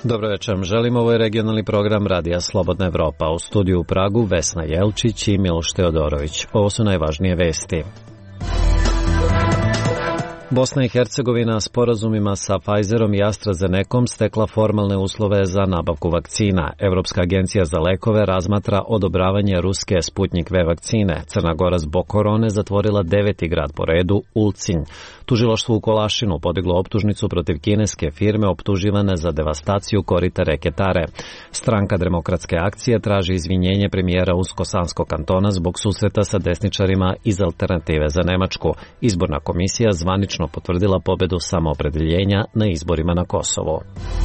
Dobro večer, želim, ovo je regionalni program Radija Slobodna Evropa. U studiju u Pragu Vesna Jelčić i Miloš Teodorović. Ovo su najvažnije vesti. Bosna i Hercegovina sporazumima sa Pfizerom i AstraZenecom stekla formalne uslove za nabavku vakcina. Evropska agencija za lekove razmatra odobravanje ruske Sputnik V vakcine. Crna Gora zbog korone zatvorila 9. grad po redu, Ulcinj. Tužilaštvo u Kolašinu podiglo optužnicu protiv kineske firme optuživane za devastaciju korita reke Tare. Stranka Demokratske akcije traži izvinjenje premijera Usko-Sanskog kantona zbog susreta sa desničarima iz Alternative za Nemačku. Izborna komisija zvanično potvrdila pobedu samoopredeljenja na izborima na Kosovo.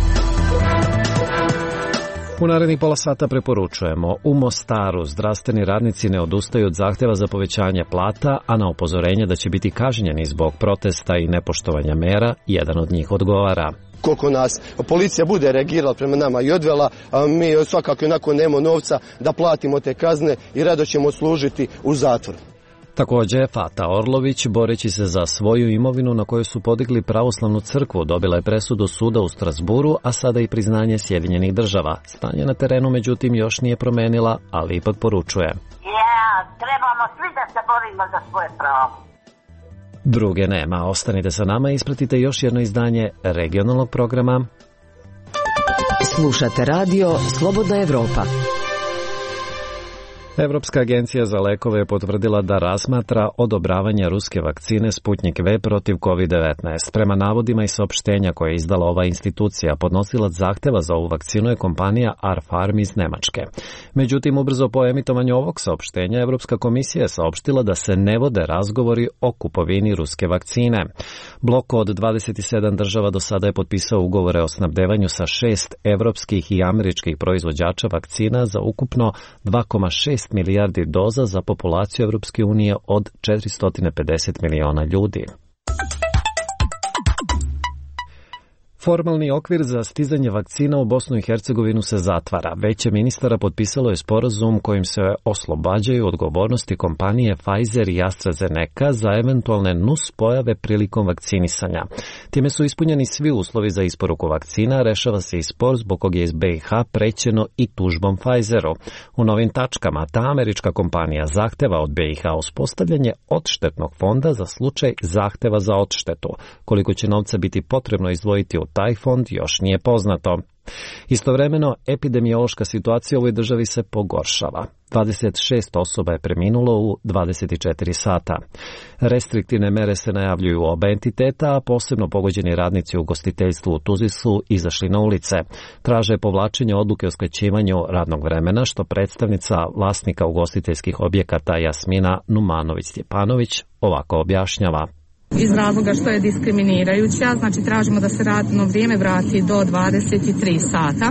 U narednih pola sata preporučujemo: u Mostaru zdravstveni radnici ne odustaju od zahteva za povećanje plata, a na upozorenje da će biti kažnjeni zbog protesta i nepoštovanja mera, jedan od njih odgovara: koliko nas policija bude reagirala prema nama i odvela, a mi svakako onako nemamo novca da platimo te kazne i rado ćemo služiti u zatvoru. Također, Fata Orlović, boreći se za svoju imovinu na kojoj su podigli pravoslavnu crkvu, dobila je presudu suda u Strasburu, a sada i priznanje Sjedinjenih država. Stanje na terenu, međutim, još nije promenila, ali ipak poručuje: trebamo svi da se borimo za svoje pravo. Druge nema. Ostanite sa nama i ispratite još jedno izdanje regionalnog programa. Slušate radio Slobodna Evropa. Evropska agencija za lekove je potvrdila da razmatra odobravanje ruske vakcine Sputnik V protiv COVID-19. Prema navodima i saopštenja koje je izdala ova institucija, podnosilac zahteva za ovu vakcinu je kompanija R-Farm iz Nemačke. Međutim, ubrzo po emitovanju ovog saopštenja, Evropska komisija je saopštila da se ne vode razgovori o kupovini ruske vakcine. Blok od 27 država do sada je potpisao ugovore o snabdevanju sa 6 evropskih i američkih proizvođača vakcina za ukupno 2,6 milijardi doza za populaciju Evropske unije od 450 miliona ljudi. Formalni okvir za stizanje vakcina u Bosnu i Hercegovinu se zatvara. Vijeće ministara potpisalo je sporazum kojim se oslobađaju odgovornosti kompanije Pfizer i AstraZeneca za eventualne nuspojave prilikom vakcinisanja. Time su ispunjeni svi uslovi za isporuku vakcina, rešava se i spor zbog kog je iz BiH prećeno i tužbom Pfizeru. U novim tačkama ta američka kompanija zahteva od BiH uspostavljanje odštetnog fonda za slučaj zahteva za odštetu. Koliko će novca biti potrebno izdvojiti u taj fond još nije poznato. Istovremeno, epidemiološka situacija u ovoj državi se pogoršava. 26 osoba je preminulo u 24 sata. Restriktivne mere se najavljuju u oba entiteta, a posebno pogođeni radnici u ugostiteljstvu u Tuzli izašli na ulice. Traže povlačenje odluke o skraćivanju radnog vremena, što predstavnica vlasnika ugostiteljskih objekata Jasmina Numanović-Stjepanović ovako objašnjava: iz razloga što je diskriminirajuća, znači tražimo da se radno vrijeme vrati do 23 sata.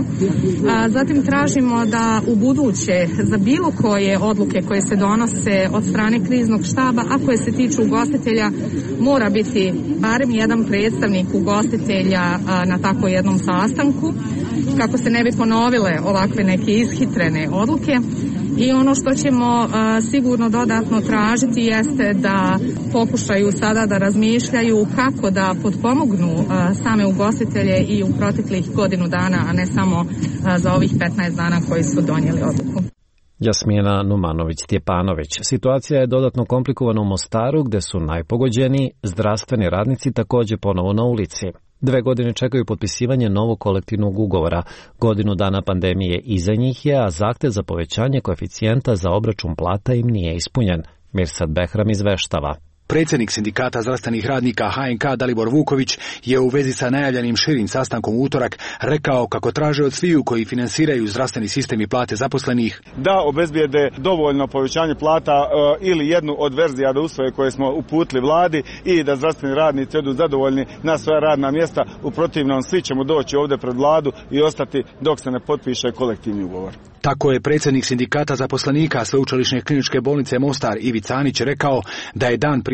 Zatim tražimo da u buduće za bilo koje odluke koje se donose od strane kriznog štaba, a koje se tiču ugostitelja, mora biti barem jedan predstavnik ugostitelja na tako jednom sastanku, kako se ne bi ponovile ovakve neke ishitrene odluke. I ono što ćemo sigurno dodatno tražiti jeste da pokušaju sada da razmišljaju kako da potpomognu same ugostitelje i u proteklih godinu dana, a ne samo za ovih 15 dana koji su donijeli odluku. Jasmina Numanović-Stjepanović. Situacija je dodatno komplikovana u Mostaru, gde su najpogođeniji zdravstveni radnici također ponovo na ulici. 2 godine čekaju potpisivanje novog kolektivnog ugovora. Godinu dana pandemije iza njih je, a zahtev za povećanje koeficijenta za obračun plata im nije ispunjen. Mirsad Behram izveštava. Predsjednik sindikata zdravstvenih radnika HNK Dalibor Vuković je u vezi sa najavljenim širim sastankom u utorak rekao kako traže od sviju koji finansiraju zdravstveni sistem i plate zaposlenih da obezbijede dovoljno povećanje plata ili jednu od verzija da usvoje koje smo uputili vladi i da zdravstveni radnici odu zadovoljni na svoja radna mjesta. U protivnom svi ćemo doći ovdje pred vladu i ostati dok se ne potpiše kolektivni ugovor. Tako je predsjednik sindikata zaposlenika Sveučilišne kliničke bolnice Mostar Ivica Anić rekao da je dan prije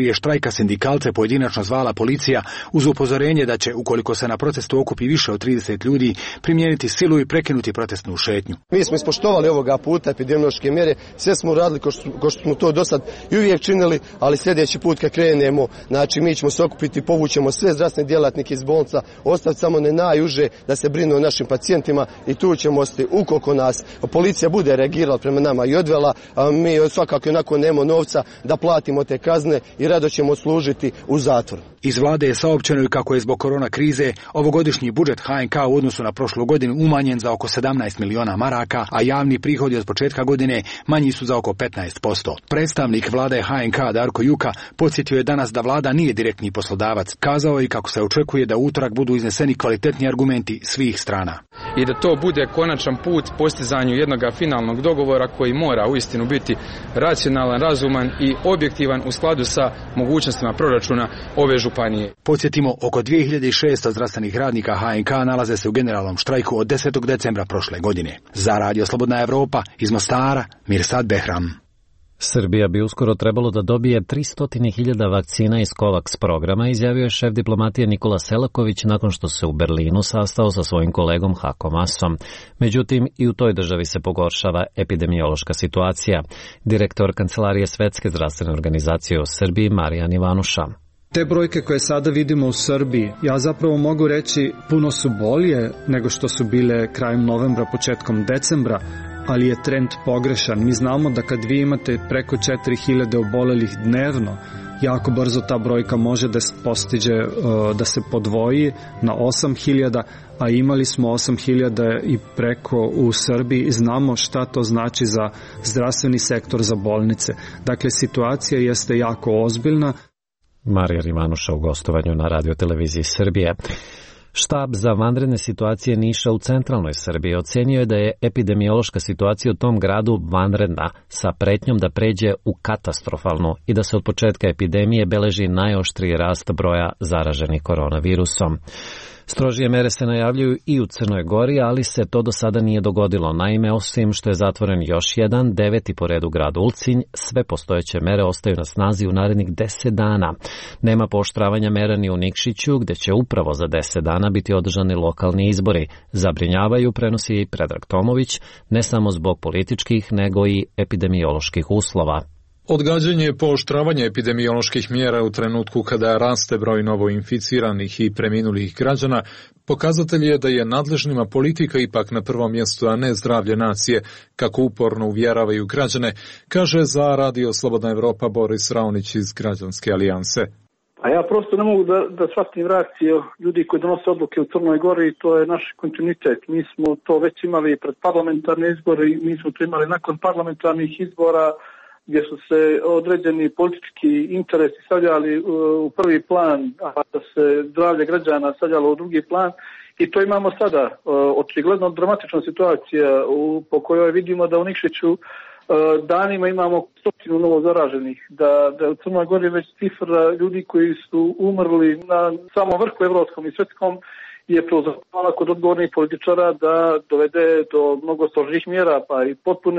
prije štrajka sindikalce pojedinačno zvala policija uz upozorenje da će, ukoliko se na protestu okupi više od 30 ljudi, primijeniti silu i prekinuti protestnu šetnju. Mi smo ispoštovali ovoga puta epidemiološke mjere, sve smo uradili ko što smo to do sad i uvijek činili, ali sljedeći put kad krenemo, znači mi ćemo se okupiti, povućemo sve zdravstvene djelatnike iz bolnica, ostaviti samo ne najuže da se brinu o našim pacijentima i tu ćemo ostati ukoliko nas policija bude reagirala prema nama i odvela, mi svakako onako nemamo novca da platimo te kazne i rado ćemo služiti u zatvoru. Iz vlade je saopćeno i kako je zbog korona krize ovogodišnji budžet HNK u odnosu na prošlu godinu umanjen za oko 17 miliona maraka, a javni prihodi od početka godine manji su za oko 15%. Predstavnik vlade HNK Darko Juka podsjetio je danas da vlada nije direktni poslodavac. Kazao je i kako se očekuje da u utorak budu izneseni kvalitetni argumenti svih strana. I da to bude konačan put postizanju jednog finalnog dogovora koji mora uistinu biti racionalan, razuman i objektivan u skladu sa mogućnostima proračuna ove županije. Podsjetimo, oko 2600 zdravstvenih radnika HNK nalaze se u generalnom štrajku od 10. decembra prošle godine. Za Radio Slobodna Evropa iz Mostara, Mirsad Behram. Srbija bi uskoro trebalo da dobije 300.000 vakcina iz COVAX programa, izjavio je šef diplomatije Nikola Selaković nakon što se u Berlinu sastao sa svojim kolegom Hako Masom. Međutim, i u toj državi se pogoršava epidemiološka situacija. Direktor Kancelarije Svetske zdravstvene organizacije u Srbiji, Marijan Ivanuša. Te brojke koje sada vidimo u Srbiji, ja zapravo mogu reći puno su bolje nego što su bile krajem novembra, početkom decembra, ali je trend pogrešan. Mi znamo da kad vi imate preko 4000 obolelih dnevno, jako brzo ta brojka može da postiže, da se podvoji na 8000, a imali smo 8000 i preko u Srbiji i znamo šta to znači za zdravstveni sektor, za bolnice. Dakle, situacija jeste jako ozbiljna. Marijan Ivanuša u gostovanju na radioteleviziji Srbije. Štab za vanredne situacije Niša u centralnoj Srbiji ocenio je da je epidemiološka situacija u tom gradu vanredna, sa pretnjom da pređe u katastrofalnu i da se od početka epidemije beleži najoštriji rast broja zaraženih koronavirusom. Strožije mere se najavljuju i u Crnoj Gori, ali se to do sada nije dogodilo. Naime, osim što je zatvoren još jedan, 9. po redu grad Ulcinj, sve postojeće mere ostaju na snazi u narednih 10 dana. Nema pooštravanja mera ni u Nikšiću, gde će upravo za 10 dana biti održani lokalni izbori. Zabrinjavaju, prenosi i Predrag Tomović, ne samo zbog političkih, nego i epidemioloških uslova. Odgađanje pooštravanja epidemioloških mjera u trenutku kada raste broj novoinficiranih i preminulih građana pokazatelj je da je nadležnima politika ipak na prvom mjestu, a ne zdravlje nacije, kako uporno uvjeravaju građane, kaže za Radio Slobodna Evropa Boris Raonić iz Građanske alijanse. A ja prosto ne mogu da shvatim reakciju ljudi koji donose odluke u Crnoj Gori i to je naš kontinuitet. Mi smo to već imali pred parlamentarne izbore i mi smo to imali nakon parlamentarnih izbora, gdje su se određeni politički interesi stavljali u prvi plan, a da se zdravlje građana stavljalo u drugi plan. I to imamo sada. Očigledno dramatična situacija po kojoj vidimo da u Nikšiću danima imamo 100 novo zaraženih, da u Crnoj Gori već cifra ljudi koji su umrli na samom vrhu evropskom i svjetskom je prouzrokovala kod odgovornih političara da dovede do mnogo strožih mjera, pa i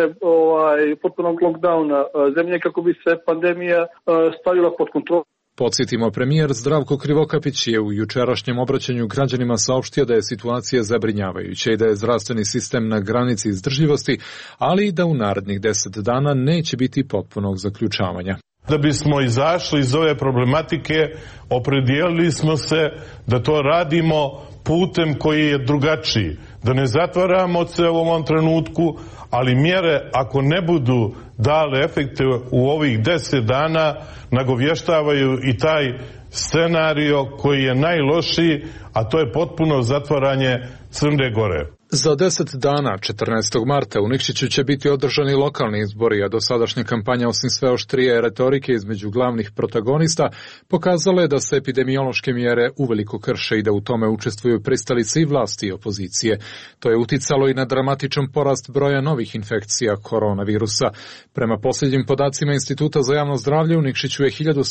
potpunog lockdowna zemlje kako bi se pandemija stavila pod kontrolu. Podsjetimo, premijer Zdravko Krivokapić je u jučerašnjem obraćanju građanima saopštio da je situacija zabrinjavajuća i da je zdravstveni sistem na granici izdržljivosti, ali i da u narednih 10 dana neće biti potpunog zaključavanja. Da bismo izašli iz ove problematike, opredijelili smo se da to radimo putem koji je drugačiji. Da ne zatvaramo se u ovom trenutku, ali mjere ako ne budu dale efekte u ovih 10 dana, nagovještavaju i taj scenario koji je najlošiji, a to je potpuno zatvaranje Crne Gore. Za 10 dana, 14. marta, u Nikšiću će biti održani lokalni izbori, a dosadašnja kampanja, osim sve oštrije retorike između glavnih protagonista, pokazala je da se epidemiološke mjere uveliko krše i da u tome učestvuju pristalice i vlasti i opozicije. To je uticalo i na dramatičan porast broja novih infekcija koronavirusa. Prema posljednjim podacima Instituta za javno zdravlje, u Nikšiću je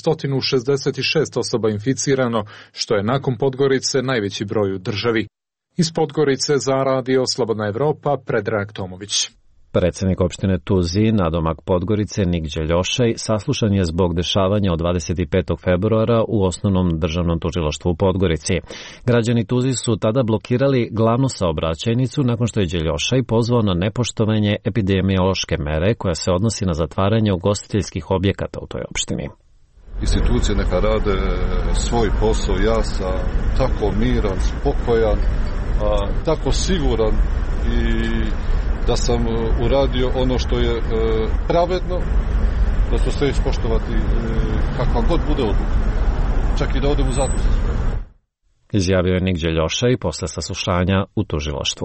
1166 osoba inficirano, što je nakon Podgorice najveći broj u državi. Iz Podgorice za Radio Slobodna Evropa, Predrag Tomović. Predsjednik opštine Tuzi, nadomak Podgorice, Nik Đeljošaj, saslušan je zbog dešavanja od 25. februara u Osnovnom državnom tužilaštvu u Podgorici. Građani Tuzi su tada blokirali glavnu saobraćajnicu nakon što je Đeljošaj pozvao na nepoštovanje epidemiološke mere koja se odnosi na zatvaranje ugostiteljskih objekata u toj opštini. Institucije neka rade svoj posao, ja sam tako miran, spokojan, tako siguran i da sam uradio ono što je pravedno, da ću sve ispoštovati kakva god bude odluka, čak i da odem u zatvor. Izjavio je Nik Đeljošaj posle saslušanja u tužilaštvu.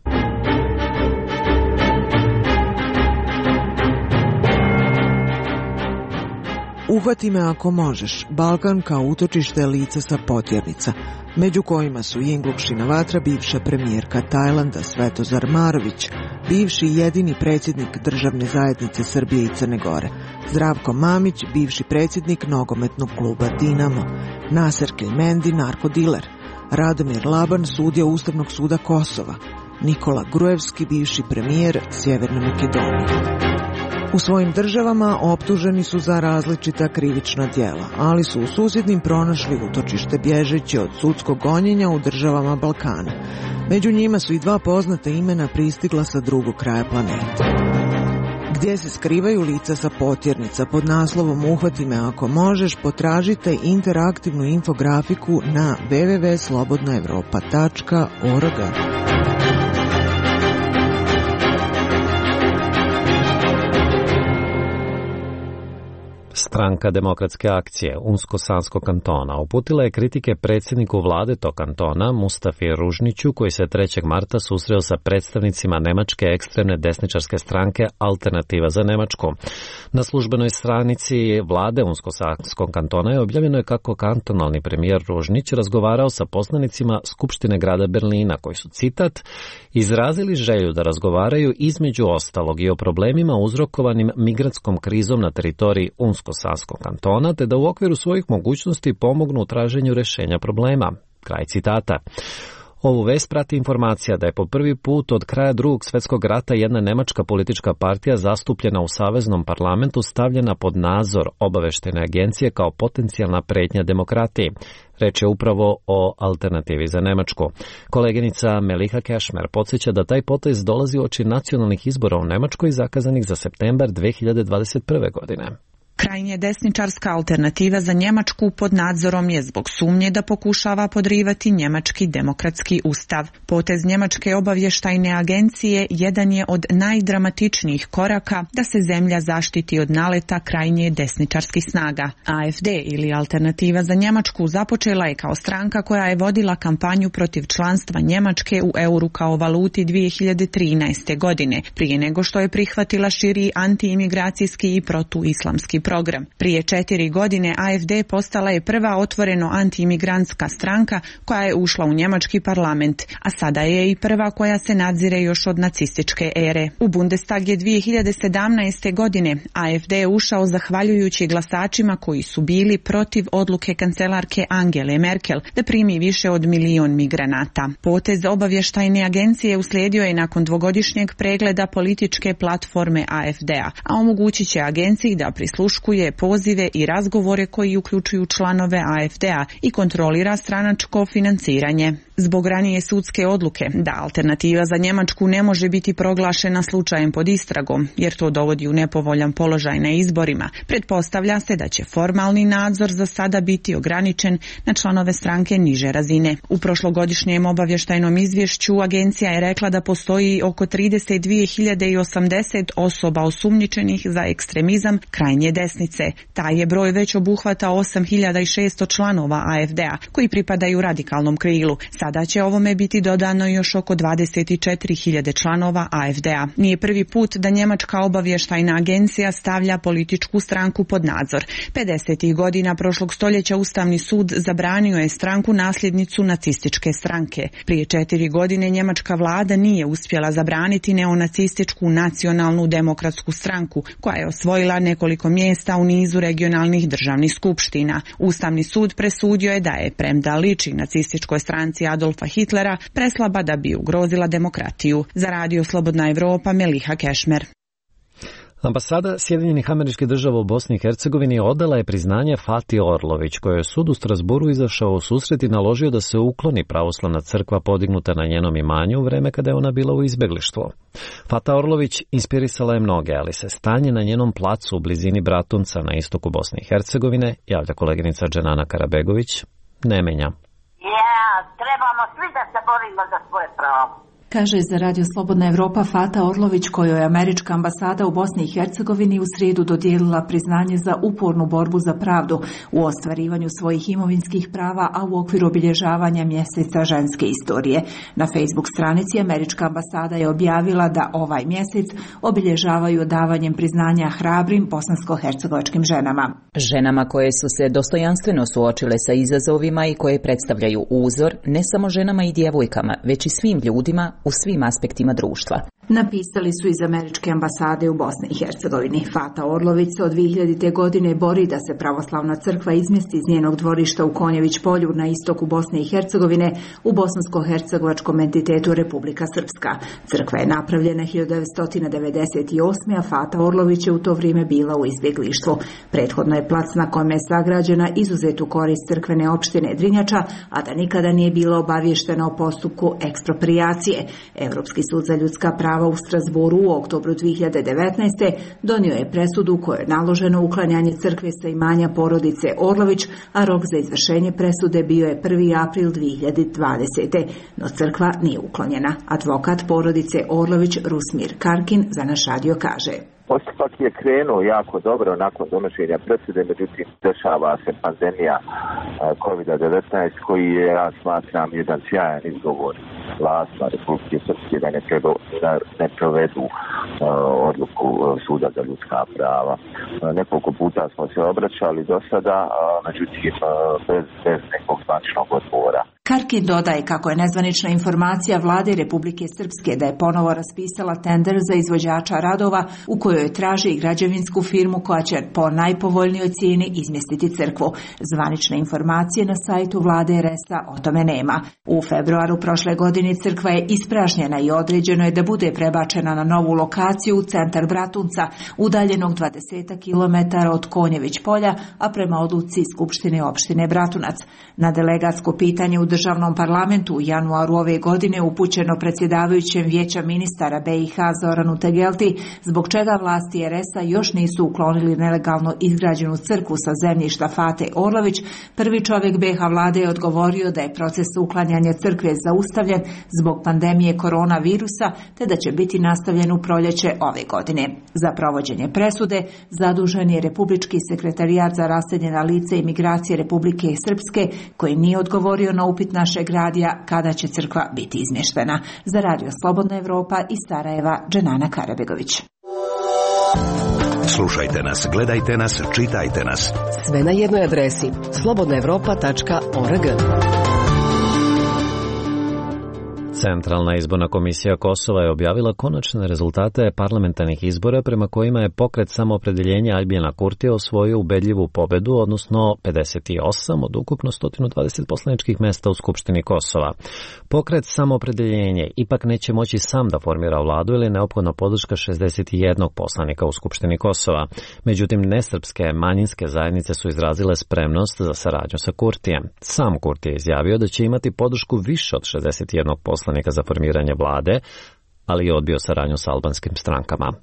Uhvati me ako možeš, Balkan kao utočište lica sa potjernica, među kojima su Jinglukšina vatra, bivša premijerka Tajlanda Svetozar Marović, bivši i jedini predsjednik Državne zajednice Srbije i Crne Gore, Zdravko Mamić, bivši predsjednik nogometnog kluba Dinamo, Naser Kelmendi, narkodiler, Radomir Laban, sudija Ustavnog suda Kosova, Nikola Gruevski, bivši premijer Sjeverne Makedonije. U svojim državama optuženi su za različita krivična djela, ali su u susjednim pronašli utočište bježeći od sudskog gonjenja u državama Balkana. Među njima su i dva poznata imena pristigla sa drugog kraja planete. Gdje se skrivaju lica sa potjernica pod naslovom Uhvati me ako možeš, potražite interaktivnu infografiku na www.slobodnaevropa.org. Stranka demokratske akcije Unsko-Sanskog kantona uputila je kritike predsjedniku vlade tog kantona Mustafi Ružniću, koji se 3. marta susreo sa predstavnicima nemačke ekstremne desničarske stranke Alternativa za Nemačku. Na službenoj stranici vlade Unsko-Sanskog kantona je objavljeno kako kantonalni premijer Ružnić razgovarao sa poslanicima Skupštine grada Berlina, koji su, citat, izrazili želju da razgovaraju između ostalog i o problemima uzrokovanim migrantskom krizom na teritoriji Unsko-Sanskog kantona, te da u okviru svojih mogućnosti pomognu u traženju rješenja problema. Kraj citata. Ovu vest prati informacija da je po prvi put od kraja Drugog svjetskog rata jedna nemačka politička partija zastupljena u Saveznom parlamentu stavljena pod nadzor obavještajne agencije kao potencijalna prijetnja demokratiji. Reč je upravo o Alternativi za Nemačku. Koleginica Meliha Kešmer podsjeća da taj potez dolazi uoči nacionalnih izbora u Nemačkoj zakazanih za septembar 2021. godine. Krajnje desničarska Alternativa za Njemačku pod nadzorom je zbog sumnje da pokušava podrivati njemački demokratski ustav. Potez njemačke obavještajne agencije jedan je od najdramatičnijih koraka da se zemlja zaštiti od naleta krajnje desničarskih snaga. AfD ili Alternativa za Njemačku započela je kao stranka koja je vodila kampanju protiv članstva Njemačke u euru kao valuti 2013. godine, prije nego što je prihvatila širi antiimigracijski i protuislamski program. Prije 4 godine AfD postala je prva otvoreno antiimigrantska stranka koja je ušla u njemački parlament, a sada je i prva koja se nadzire još od nacističke ere. U Bundestag je 2017. godine AfD ušao zahvaljujući glasačima koji su bili protiv odluke kancelarke Angele Merkel da primi više od 1 milion migranata. Potez obavještajne agencije uslijedio je nakon dvogodišnjeg pregleda političke platforme AfD-a, a omogućit će agenciji da prisluškuje pozive i razgovore koji uključuju članove AfD-a i kontrolira stranačko financiranje. Zbog ranije sudske odluke da Alternativa za Njemačku ne može biti proglašena slučajem pod istragom, jer to dovodi u nepovoljan položaj na izborima, pretpostavlja se da će formalni nadzor za sada biti ograničen na članove stranke niže razine. U prošlogodišnjem obavještajnom izvješću agencija je rekla da postoji oko 32.080 osoba osumnjičenih za ekstremizam krajnje desnice. Taj je broj već obuhvata 8.600 članova AfD-a koji pripadaju radikalnom krilu. Sada će ovome biti dodano još oko 24.000 članova AfD-a. Nije prvi put da njemačka obavještajna agencija stavlja političku stranku pod nadzor. 50. godina prošlog stoljeća Ustavni sud zabranio je stranku nasljednicu nacističke stranke. Prije 4 godine njemačka vlada nije uspjela zabraniti neonacističku nacionalnu demokratsku stranku, koja je osvojila nekoliko mjesta u nizu regionalnih državnih skupština. Ustavni sud presudio je da je, premda liči nacističkoj stranci Adolfa Hitlera preslaba da bi ugrozila demokratiju. Za Radio Slobodna Evropa, Meliha Kešmer. Ambasada Sjedinjenih Američkih Država u Bosni i Hercegovini odala je priznanje Fati Orlović, kojoj je sud u Strasburu izašao u susret i naložio da se ukloni pravoslavna crkva podignuta na njenom imanju u vreme kada je ona bila u izbeglištvu. Fata Orlović inspirisala je mnoge, ali se stanje na njenom placu u blizini Bratunca na istoku Bosne i Hercegovine, javlja koleginica Dženana Karabegović, ne menja. Trebamo svi da se borimo za svoje pravo. Kaže za Radio Slobodna Evropa Fata Orlović, kojoj je američka ambasada u Bosni i Hercegovini u srijedu dodijelila priznanje za upornu borbu za pravdu u ostvarivanju svojih imovinskih prava, a u okviru obilježavanja mjeseca ženske istorije. Na Facebook stranici američka ambasada je objavila da ovaj mjesec obilježavaju davanjem priznanja hrabrim bosansko-hercegovačkim ženama. Ženama koje su se dostojanstveno suočile sa izazovima i koje predstavljaju uzor ne samo ženama i djevojkama, već i svim ljudima u svim aspektima društva. Napisali su iz američke ambasade u Bosni i Hercegovini. Fata Orlović se od 2000. godine bori da se pravoslavna crkva izmjesti iz njenog dvorišta u Konjević polju na istoku Bosne i Hercegovine u bosansko-hercegovačkom entitetu Republika Srpska. Crkva je napravljena 1998. a Fata Orlović je u to vrijeme bila u izbjeglištvu. Prethodno je plac na kojem je sagrađena izuzet u korist crkvene opštine Drinjača, a da nikada nije bilo obavješteno o postupku eksproprijacije. Europski sud za ljudska prava u Strasburu u oktobru 2019. donio je presudu kojoj je naloženo uklanjanje crkve sa imanja porodice Orlović, a rok za izvršenje presude bio je 1. april 2020. No crkva nije uklonjena. Advokat porodice Orlović Rusmir Karkin za naš radio kaže: Postupak je krenuo jako dobro nakon donošenja presude, međutim dešava se pandemija COVID-19 koji je, ja smatram, jedan sjajan izgovor vlastima Republike Srpske da ne provedu odluku Suda za ljudska prava. Nekoliko puta smo se obraćali do sada, međutim bez nekog zvaničnog odgovora. Karkin dodaje kako je nezvanična informacija vlade Republike Srpske da je ponovo raspisala tender za izvođača radova u kojoj traži građevinsku firmu koja će po najpovoljnijoj cijeni izmjestiti crkvu. Zvanične informacije na sajtu vlade RS-a o tome nema. U februaru prošle godine crkva je ispražnjena i određeno je da bude prebačena na novu lokaciju u centar Bratunca, udaljenog 20 km od Konjević polja, a prema odluci Skupštine opštine Bratunac. Na delegatsko pitanje u državnom parlamentu u januaru ove godine upućeno predsjedavajućem vijeća ministara BiH Zoranu Tegelti, zbog čega vlasti RS-a još nisu uklonili nelegalno izgrađenu crkvu sa zemljišta Fate Orlović, prvi čovjek BiH vlade je odgovorio da je proces uklanjanja crkve zaustavljen zbog pandemije koronavirusa, te da će biti nastavljen u proljeće ove godine. Za provođenje presude zadužen je Republički sekretarijat za raseljena lica i migracije Republike Srpske, koji nije odgovorio na upit našeg radija kada će crkva biti izmještena. Za Radio Slobodna Evropa iz Sarajeva, Dženana Karabegović. Slušajte nas, gledajte nas, čitajte nas. Sve na jednoj adresi slobodnaevropa.org. Centralna izborna komisija Kosova je objavila konačne rezultate parlamentarnih izbora prema kojima je pokret Samoopredjeljenja Aljbina Kurtija osvojio ubedljivu pobedu, odnosno 58 od ukupno 120 poslaničkih mjesta u Skupštini Kosova. Pokret Samoopredjeljenje ipak neće moći sam da formira vladu ili je neophodna podrška 61 poslanika u Skupštini Kosova. Međutim, nesrpske manjinske zajednice su izrazile spremnost za saradnju sa Kurtijem. Sam Kurti je izjavio da će imati podršku više od 61 poslanika za formiranje vlade, ali je odbio saradnju sa albanskim strankama.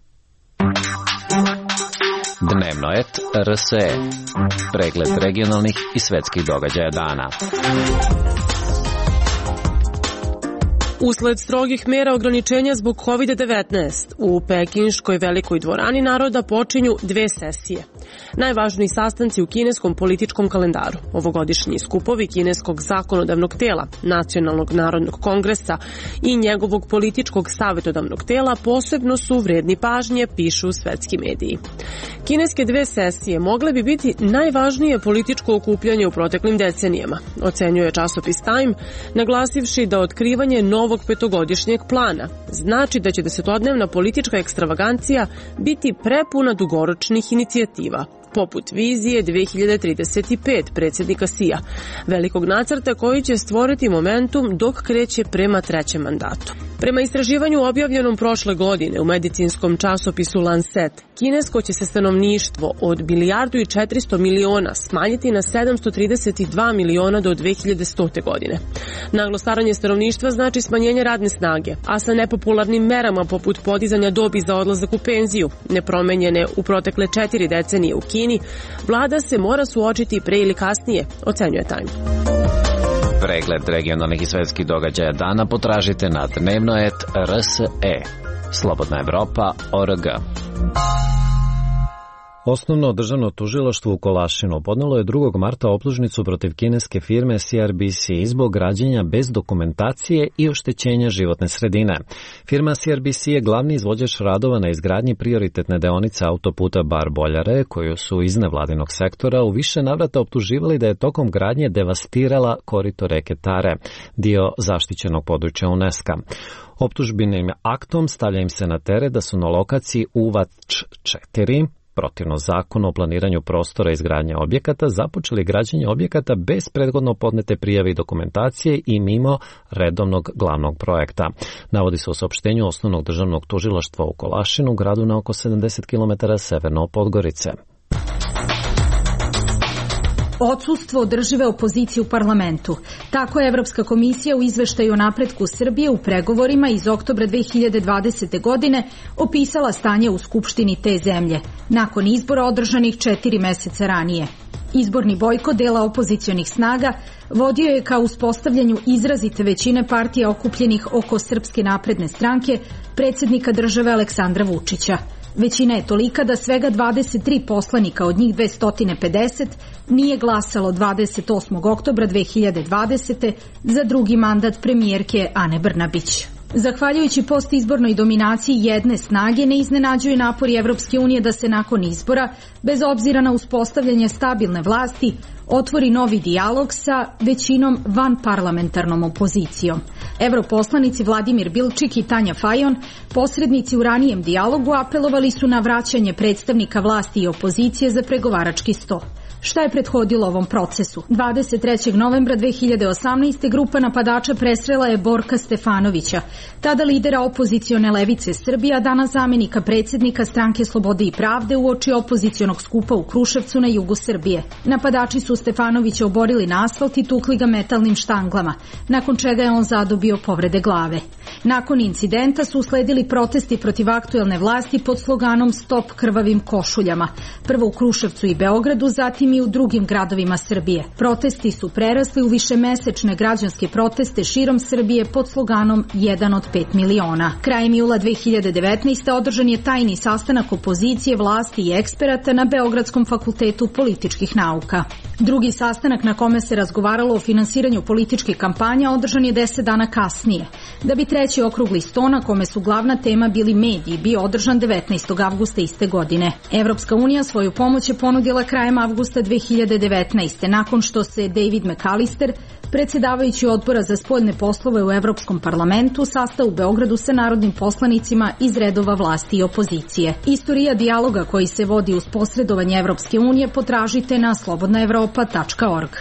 Dnevnoet RSE. Pregled regionalnih i svetskih događaja dana. Usled strogih mera ograničenja zbog COVID-19, u Pekinškoj velikoj dvorani naroda počinju 2 sesije. Najvažniji sastanci u kineskom političkom kalendaru, ovogodišnji skupovi kineskog zakonodavnog tela, Nacionalnog narodnog kongresa i njegovog političkog savjetodavnog tela posebno su vredni pažnje, pišu svetski mediji. Kineske 2 sesije mogle bi biti najvažnije političko okupljanje u proteklim decenijama, ocenjuje časopis Time, naglasivši da otkrivanje novog petogodišnjeg plana znači da će 10-dnevna politička ekstravagancija biti prepuna dugoročnih inicijativa, poput vizije 2035 predsjednika Sija, velikog nacrta koji će stvoriti momentum dok kreće prema trećem mandatu. Prema istraživanju objavljenom prošle godine u medicinskom časopisu Lancet, kinesko će se stanovništvo od 1.400 miliona smanjiti na 732 miliona do 2100. godine. Naglo staranje stanovništva znači smanjenje radne snage, a sa nepopularnim merama poput podizanja dobi za odlazak u penziju, nepromenjene u protekle 4 decenije u Kini, vlada se mora suočiti pre ili kasnije, ocenjuje Time. Pregled regionalnih i svetskih događaja dana potražite na dnevno.rs.e. Slobodna Evropa.org. Osnovno državno tužilaštvo u Kolašinu podnelo je 2. marta optužnicu protiv kineske firme CRBC zbog građenja bez dokumentacije i oštećenja životne sredine. Firma CRBC je glavni izvođač radova na izgradnji prioritetne deonice autoputa Bar-Boljare, koju su iz nevladinog sektora u više navrata optuživali da je tokom gradnje devastirala korito reke Tare, dio zaštićenog područja UNESCO. Optužbenim aktom stavlja im se na teret da su na lokaciji Uvac 4, protivno zakonu o planiranju prostora izgradnje objekata, započeli građenje objekata bez prethodno podnete prijave i dokumentacije i mimo redovnog glavnog projekta. Navodi se u saopštenju Osnovnog državnog tužilaštva u Kolašinu, gradu na oko 70 km severno od Podgorice. Odsustvo održive opozicije u parlamentu. Tako je Evropska komisija u izveštaju o napretku Srbije u pregovorima iz oktobra 2020. godine opisala stanje u Skupštini te zemlje, nakon izbora održanih 4 meseca ranije. Izborni bojkot dela opozicionih snaga vodio je ka uspostavljanju izrazite većine partija okupljenih oko Srpske napredne stranke, predsjednika države Aleksandra Vučića. Većina je tolika da svega 23 poslanika, od njih 250, nije glasalo 28. oktobra 2020. za drugi mandat premijerke Ane Brnabić. Zahvaljujući postizbornoj dominaciji jedne snage, ne iznenađuje napori Evropske unije da se nakon izbora, bez obzira na uspostavljanje stabilne vlasti, otvori novi dijalog sa većinom vanparlamentarnom opozicijom. Evroposlanici Vladimir Bilčik i Tanja Fajon, posrednici u ranijem dijalogu, apelovali su na vraćanje predstavnika vlasti i opozicije za pregovarački sto. Šta je prethodilo ovom procesu? 23. novembra 2018. grupa napadača presrela je Borka Stefanovića, tada lidera opozicione levice Srbije, a danas zamenika predsjednika Stranke slobode i pravde uoči opozicionog skupa u Kruševcu na jugu Srbije. Napadači su Stefanovića oborili na asfalt i tukli ga metalnim štanglama, nakon čega je on zadobio povrede glave. Nakon incidenta su usledili protesti protiv aktuelne vlasti pod sloganom Stop krvavim košuljama, prvo u Kruševcu i Beogradu, zatim i u drugim gradovima Srbije. Protesti su prerasli u višemesečne građanske proteste širom Srbije pod sloganom 1 od 5 miliona. Krajem jula 2019. održan je tajni sastanak opozicije, vlasti i eksperata na Beogradskom fakultetu političkih nauka. Drugi sastanak na kome se razgovaralo o finansiranju političkih kampanja održan je 10 dana kasnije, da bi treći okrugli sto na kome su glavna tema bili mediji bio održan 19. avgusta iste godine. Evropska unija svoju pomoć je ponudila krajem avgusta 2019. nakon što se David McAllister, predsjedavajući odbora za spoljne poslove u Evropskom parlamentu, sastao u Beogradu sa narodnim poslanicima iz redova vlasti i opozicije. Istorija dijaloga koji se vodi uz posredovanje Evropske unije potražite na slobodnaevropa.org.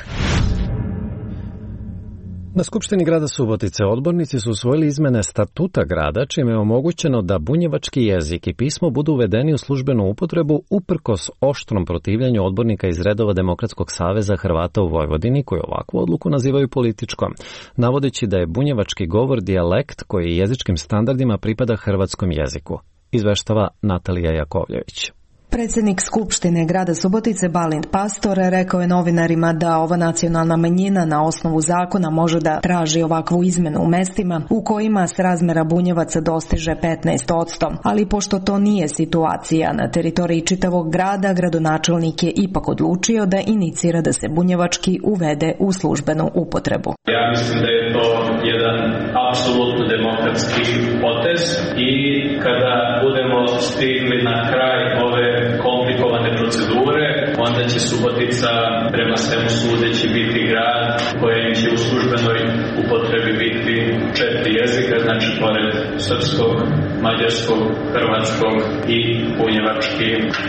Na Skupštini grada Subotice odbornici su usvojili izmene statuta grada, čime je omogućeno da bunjevački jezik i pismo budu uvedeni u službenu upotrebu uprkos oštrom protivljenju odbornika iz redova Demokratskog saveza Hrvata u Vojvodini, koji ovakvu odluku nazivaju političkom, navodeći da je bunjevački govor dijalekt koji jezičkim standardima pripada hrvatskom jeziku. Izveštava Natalija Jakovljević. Predsjednik Skupštine grada Subotice Balint Pastor rekao je novinarima da ova nacionalna manjina na osnovu zakona može da traži ovakvu izmenu u mestima u kojima srazmera bunjevaca dostiže 15%, ali pošto to nije situacija na teritoriji čitavog grada, gradonačelnik je ipak odlučio da inicira da se bunjevački uvede u službenu upotrebu. Ja mislim da je to jedan apsolutno demokratski potez i kada budemo stigli na kraj ove komplikovane procedure, onda će Subotica prema svemu sudeći biti grad kojem će u službenoj upotrebi biti 4 jezika, znači pored srpskog, mađarskog, hrvatskog i bunjevački jezik.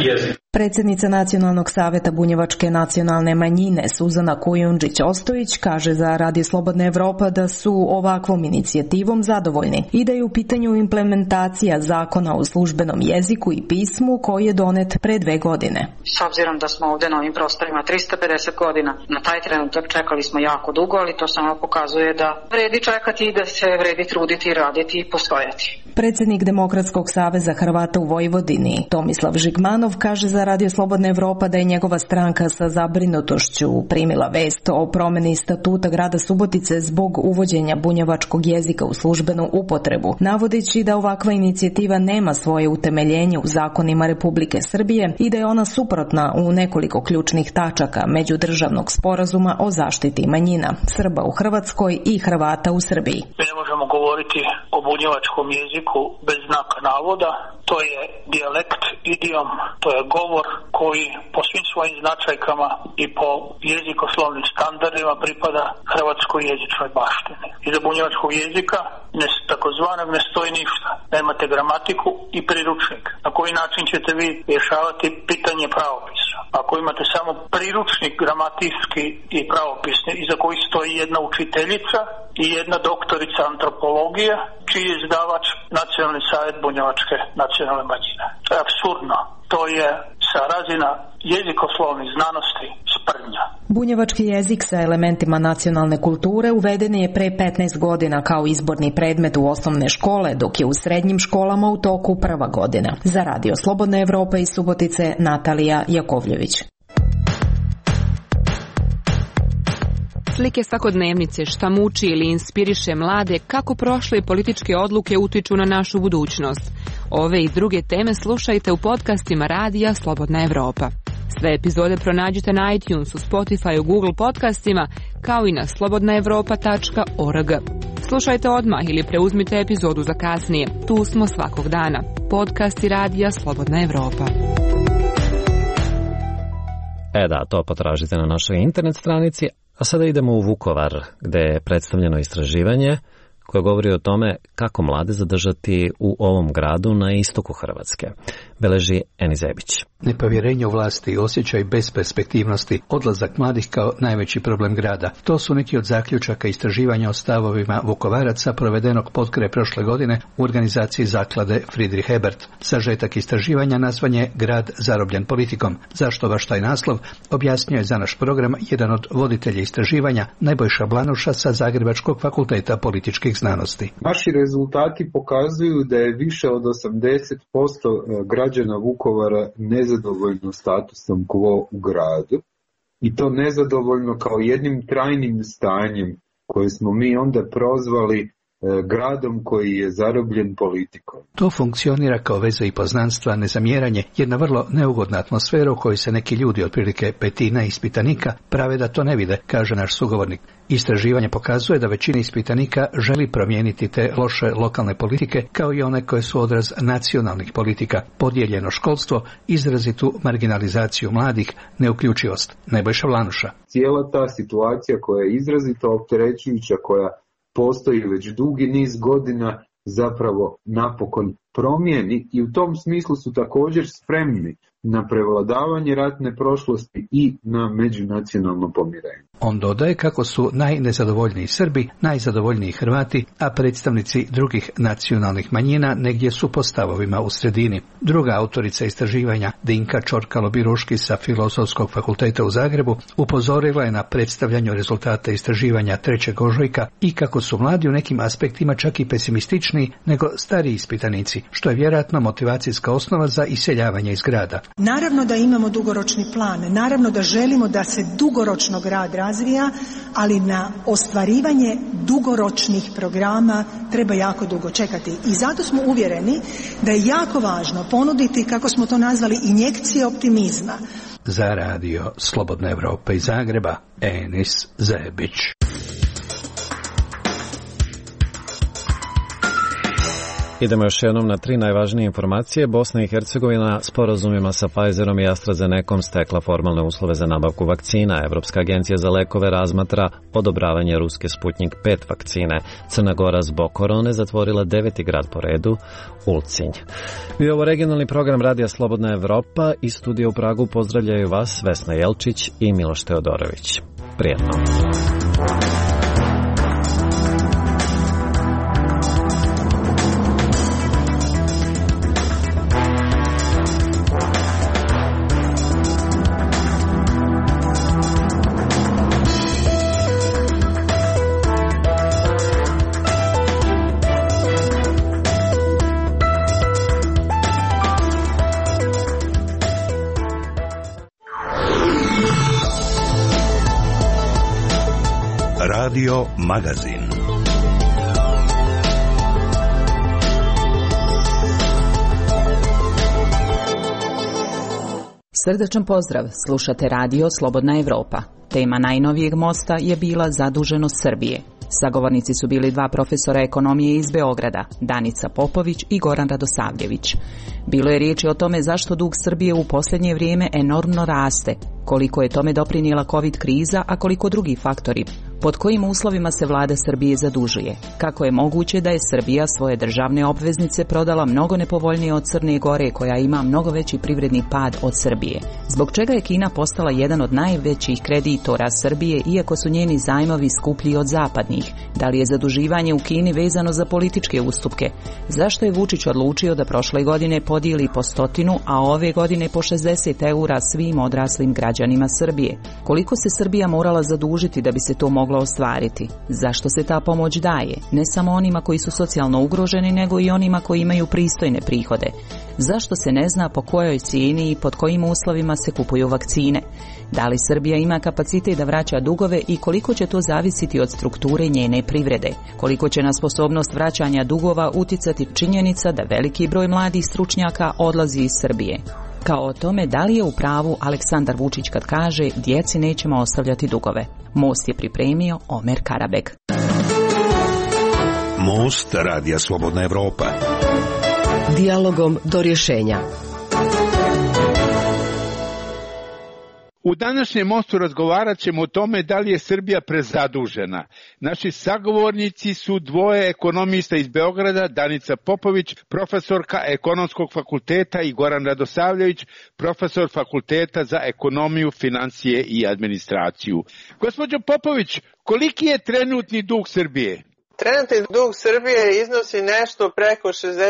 Predsjednica Nacionalnog saveta bunjevačke nacionalne manjine Suzana Kujundžić-Ostojić kaže za Radio Slobodna Evropa da su ovakvom inicijativom zadovoljni i da je u pitanju implementacija zakona o službenom jeziku i pismu koji je donet pre 2 godine. S obzirom da smo ovdje na ovim prostorima 350 godina, na taj trenutak čekali smo jako dugo, ali to samo pokazuje da vredi čekati i da se vredi truditi, raditi i postojati. Predsjednik Demokratskog saveza Hrvata u Vojvodini Tomislav Žigmanov kaže za Radio Slobodna Evropa da je njegova stranka sa zabrinutošću primila vest o promjeni statuta grada Subotice zbog uvođenja bunjevačkog jezika u službenu upotrebu, navodeći da ovakva inicijativa nema svoje utemeljenje u zakonima Republike Srbije i da je ona suprotna u nekoliko ključnih tačaka međudržavnog sporazuma o zaštiti manjina Srba u Hrvatskoj i Hrvata u Srbiji. Mi ne možemo govoriti o bunjevačkom jeziku bez znaka navoda. To je dijalekt, idiom, to je govor koji po svim svojim značajkama i po jezikoslovnim standardima pripada hrvatskoj jezičnoj baštini. Iza bunjevačkog jezika takozvanog ne stoji ništa. Nemate gramatiku i priručnik. Na koji način ćete vi rješavati pitanje pravopisa? Ako imate samo priručnik gramatijski i pravopisni, iza koji stoji jedna učiteljica i jedna doktorica antropologije, čiji je izdavač Nacionalni savjet bunjevačke nacionalne manjine. To je apsurdno. To je sa razina jezikoslovnih znanosti sprdnja. Bunjevački jezik sa elementima nacionalne kulture uveden je pre 15 godina kao izborni predmet u osnovne škole, dok je u srednjim školama u toku 1. godina. Za Radio Slobodna Evropa iz Subotice, Natalija Jakovljević. Slike svakodnevnice, šta muči ili inspiriše mlade, kako prošle političke odluke utiču na našu budućnost. Ove i druge teme slušajte u podcastima Radija Slobodna Evropa. Sve epizode pronađite na iTunesu, Spotify, Google podcastima, kao i na slobodnaevropa.org. Slušajte odmah ili preuzmite epizodu za kasnije. Tu smo svakog dana. Podcasti Radija Slobodna Evropa. Da, to potražite na našoj internet stranici. A sada idemo u Vukovar, gde je predstavljeno istraživanje koje govori o tome kako mlade zadržati u ovom gradu na istoku Hrvatske. Beleži Eni Zebić. Nepovjerenje u vlasti, osjećaj besperspektivnosti, odlazak mladih kao najveći problem grada. To su neki od zaključaka istraživanja o stavovima Vukovaraca provedenog potkraj prošle godine u organizaciji zaklade Friedrich Ebert. Sažetak istraživanja nazvan je Grad zarobljen politikom. Zašto baš taj naslov? Objasnio je za naš program jedan od voditelja istraživanja, Nebojša Blanuša sa Zagrebačkog fakulteta političkih znanosti. Naši rezultati pokazuju da je više od 80% građana Vukovara nezadovoljno statusom quo u gradu i to nezadovoljno kao jednim trajnim stanjem koje smo mi onda prozvali gradom koji je zarobljen politikom. To funkcionira kao veza i poznanstva, nezamjeranje, jedna vrlo neugodna atmosfera u kojoj se neki ljudi, otprilike petina ispitanika, prave da to ne vide, kaže naš sugovornik. Istraživanje pokazuje da većina ispitanika želi promijeniti te loše lokalne politike, kao i one koje su odraz nacionalnih politika, podijeljeno školstvo, izrazitu marginalizaciju mladih, neuključivost. Nebojša Blanuša. Cijela ta situacija koja je izrazito opterećujuća, koja postoji već dugi niz godina, zapravo napokon promijeni i u tom smislu su također spremni na prevladavanje ratne prošlosti i na međunacionalno pomirenje. On dodaje kako su najnezadovoljniji Srbi, najzadovoljniji Hrvati, a predstavnici drugih nacionalnih manjina negdje su po stavovima u sredini. Druga autorica istraživanja, Dinka Čorkalo-Biruški sa Filozofskog fakulteta u Zagrebu, upozorila je na predstavljanju rezultata istraživanja 3. ožujka i kako su mladi u nekim aspektima čak i pesimističniji nego stariji ispitanici, što je vjerojatno motivacijska osnova za iseljavanje iz grada. Naravno da imamo dugoročni plan, naravno da želimo da se dugoročno grad razvija, ali na ostvarivanje dugoročnih programa treba jako dugo čekati. I zato smo uvjereni da je jako važno ponuditi, kako smo to nazvali, injekcije optimizma. Za Radio Slobodna Evropa iz Zagreba, Enis Zebić. Idemo još jednom na 3 najvažnije informacije. Bosna i Hercegovina sporazumima sa Pfizerom i AstraZenecom stekla formalne uslove za nabavku vakcina. Evropska agencija za lekove razmatra odobravanje ruske Sputnik 5 vakcine. Crna Gora zbog korone zatvorila 9. grad po redu, Ulcinj. Bio ovo regionalni program Radija Slobodna Evropa. Iz studija u Pragu pozdravljaju vas Vesna Jelčić i Miloš Teodorović. Prijetno. Radio Magazin. Srdačan pozdrav, slušate Radio Slobodna Evropa. Tema najnovijeg mosta je bila zaduženost Srbije. Sagovornici su bili 2 profesora ekonomije iz Beograda, Danica Popović i Goran Radosavljević. Bilo je riječi o tome zašto dug Srbije u posljednje vrijeme enormno raste, koliko je tome doprinijela COVID kriza, a koliko drugi faktori. Pod kojim uslovima se vlada Srbije zadužuje? Kako je moguće da je Srbija svoje državne obveznice prodala mnogo nepovoljnije od Crne Gore, koja ima mnogo veći privredni pad od Srbije? Zbog čega je Kina postala jedan od najvećih kreditora Srbije, iako su njeni zajmovi skuplji od zapadnih? Da li je zaduživanje u Kini vezano za političke ustupke? Zašto je Vučić odlučio da prošle godine podijeli po 100, a ove godine po 60 eura svim odraslim građanima Srbije? Koliko se Srbija morala zadužiti da bi se to moglo ostvariti? Zašto se ta pomoć daje? Ne samo onima koji su socijalno ugroženi, nego i onima koji imaju pristojne prihode. Zašto se ne zna po kojoj cijeni i pod kojim uslovima se kupuju vakcine? Da li Srbija ima kapacitet da vraća dugove i koliko će to zavisiti od strukture njene privrede? Koliko će na sposobnost vraćanja dugova uticati činjenica da veliki broj mladih stručnjaka odlazi iz Srbije? Kao o tome da li je u pravu Aleksandar Vučić kad kaže djeci nećemo ostavljati dugove. Most je pripremio Omer Karabek. Most Radija Slobodna Evropa. Dijalogom do rješenja. U današnjem mostu razgovarat ćemo o tome da li je Srbija prezadužena. Naši sagovornici su 2 ekonomista iz Beograda, Danica Popović, profesorka Ekonomskog fakulteta, i Goran Radosavljević, profesor Fakulteta za ekonomiju, financije i administraciju. Gospođo Popović, koliki je trenutni dug Srbije? Trenutni dug Srbije iznosi nešto preko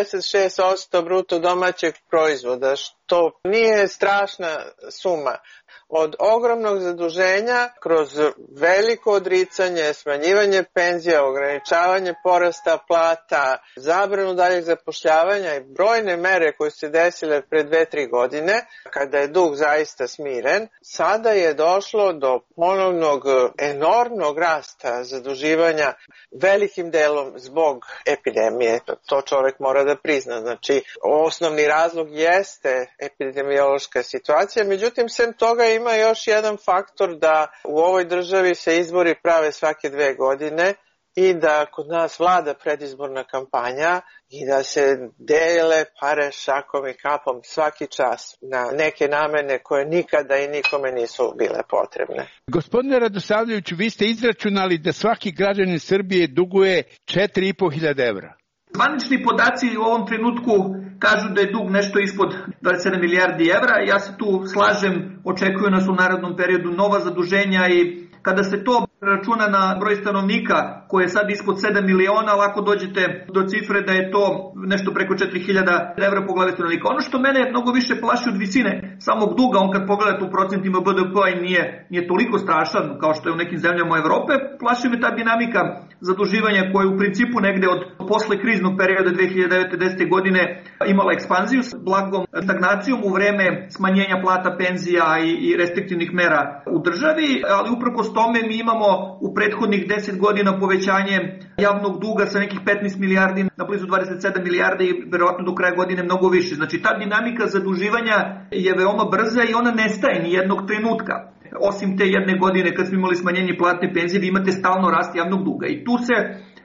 66% bruto domaćeg proizvoda, što nije strašna suma. Od ogromnog zaduženja kroz veliko odricanje, smanjivanje penzija, ograničavanje porasta plata, zabranu daljeg zapošljavanja i brojne mere koje su se desile pre 2-3 godine, kada je dug zaista smiren, sada je došlo do ponovnog enormnog rasta zaduživanja, velikim delom zbog epidemije. To čovjek mora da prizna. Znači, osnovni razlog jeste epidemiološka situacija, međutim, sem toga ima još jedan faktor da u ovoj državi se izbori prave svake 2 godine i da kod nas vlada predizborna kampanja i da se dele pare šakom i kapom svaki čas na neke namene koje nikada i nikome nisu bile potrebne. Gospodine Radosavljeviću, vi ste izračunali da svaki građanin Srbije duguje 4.500 evra. Zvanični podaci u ovom trenutku kažu da je dug nešto ispod 27 milijardi evra. Ja se tu slažem, očekuju nas u narednom periodu nova zaduženja i kada se to računa na broj stanovnika koji je sad ispod 7 miliona, lako dođete do cifre da je to nešto preko 4.000 evra po glavi stanovnika. Ono što mene mnogo više plaši od visine samog duga, on kad pogledate u procentima BDP-a i nije toliko strašan kao što je u nekim zemljama Evrope, plaši me ta dinamika zaduživanja koja je u principu negde od posle kriznog perioda 2009-10 godine imala ekspanziju s blagom stagnacijom u vreme smanjenja plata, penzija i restriktivnih mera u državi, ali uprkos tome mi imamo u prethodnih 10 godina povećanje javnog duga sa nekih 15 milijardi na blizu 27 milijardi i verovatno do kraja godine mnogo više. Znači ta dinamika zaduživanja je veoma brza i ona nestaje ni jednog trenutka. Osim te jedne godine kad smo imali smanjenje platne penzije, vi imate stalno rast javnog duga i tu se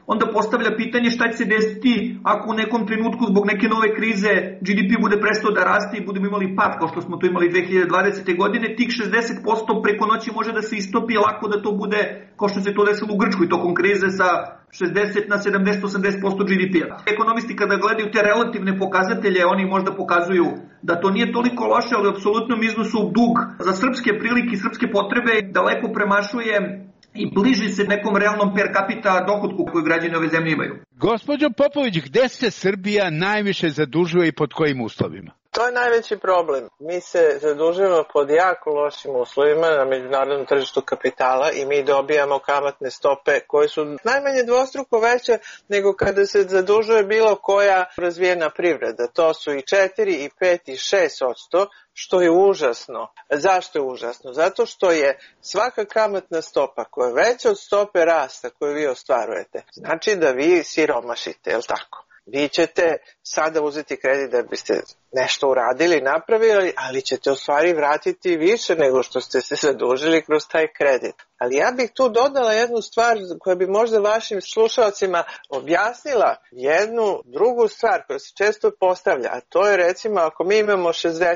onda postavlja pitanje šta će se desiti ako u nekom trenutku zbog neke nove krize GDP bude prestao da raste i budemo imali pad kao što smo to imali 2020. godine, tih 60% preko noći može da se istopi lako da to bude kao što se to desilo u Grčkoj tokom krize sa 60 na 70-80% GDP-a. Ekonomisti kada gledaju te relativne pokazatelje, oni možda pokazuju da to nije toliko loše, ali u apsolutnom iznosu dug za srpske prilike i srpske potrebe daleko premašuje i bliži se nekom realnom per capita dohotku koji građani ove zemlje imaju. Gospođo Popović, gde se Srbija najviše zadužuje i pod kojim uslovima? To je najveći problem. Mi se zadužujemo pod jako lošim uslovima na međunarodnom tržištu kapitala i mi dobijamo kamatne stope koje su najmanje dvostruko veće nego kada se zadužuje bilo koja razvijena privreda. To su i 4, i 5, i 6%, što je užasno. Zašto je užasno? Zato što je svaka kamatna stopa koja je veća od stope rasta koju vi ostvarujete, znači da vi siromašite, je li tako? Vi ćete sada uzeti kredit da biste nešto uradili, napravili, ali ćete u stvari vratiti više nego što ste se zadužili kroz taj kredit. Ali ja bih tu dodala jednu stvar koja bi možda vašim slušalcima objasnila jednu drugu stvar koja se često postavlja, a to je recimo ako mi imamo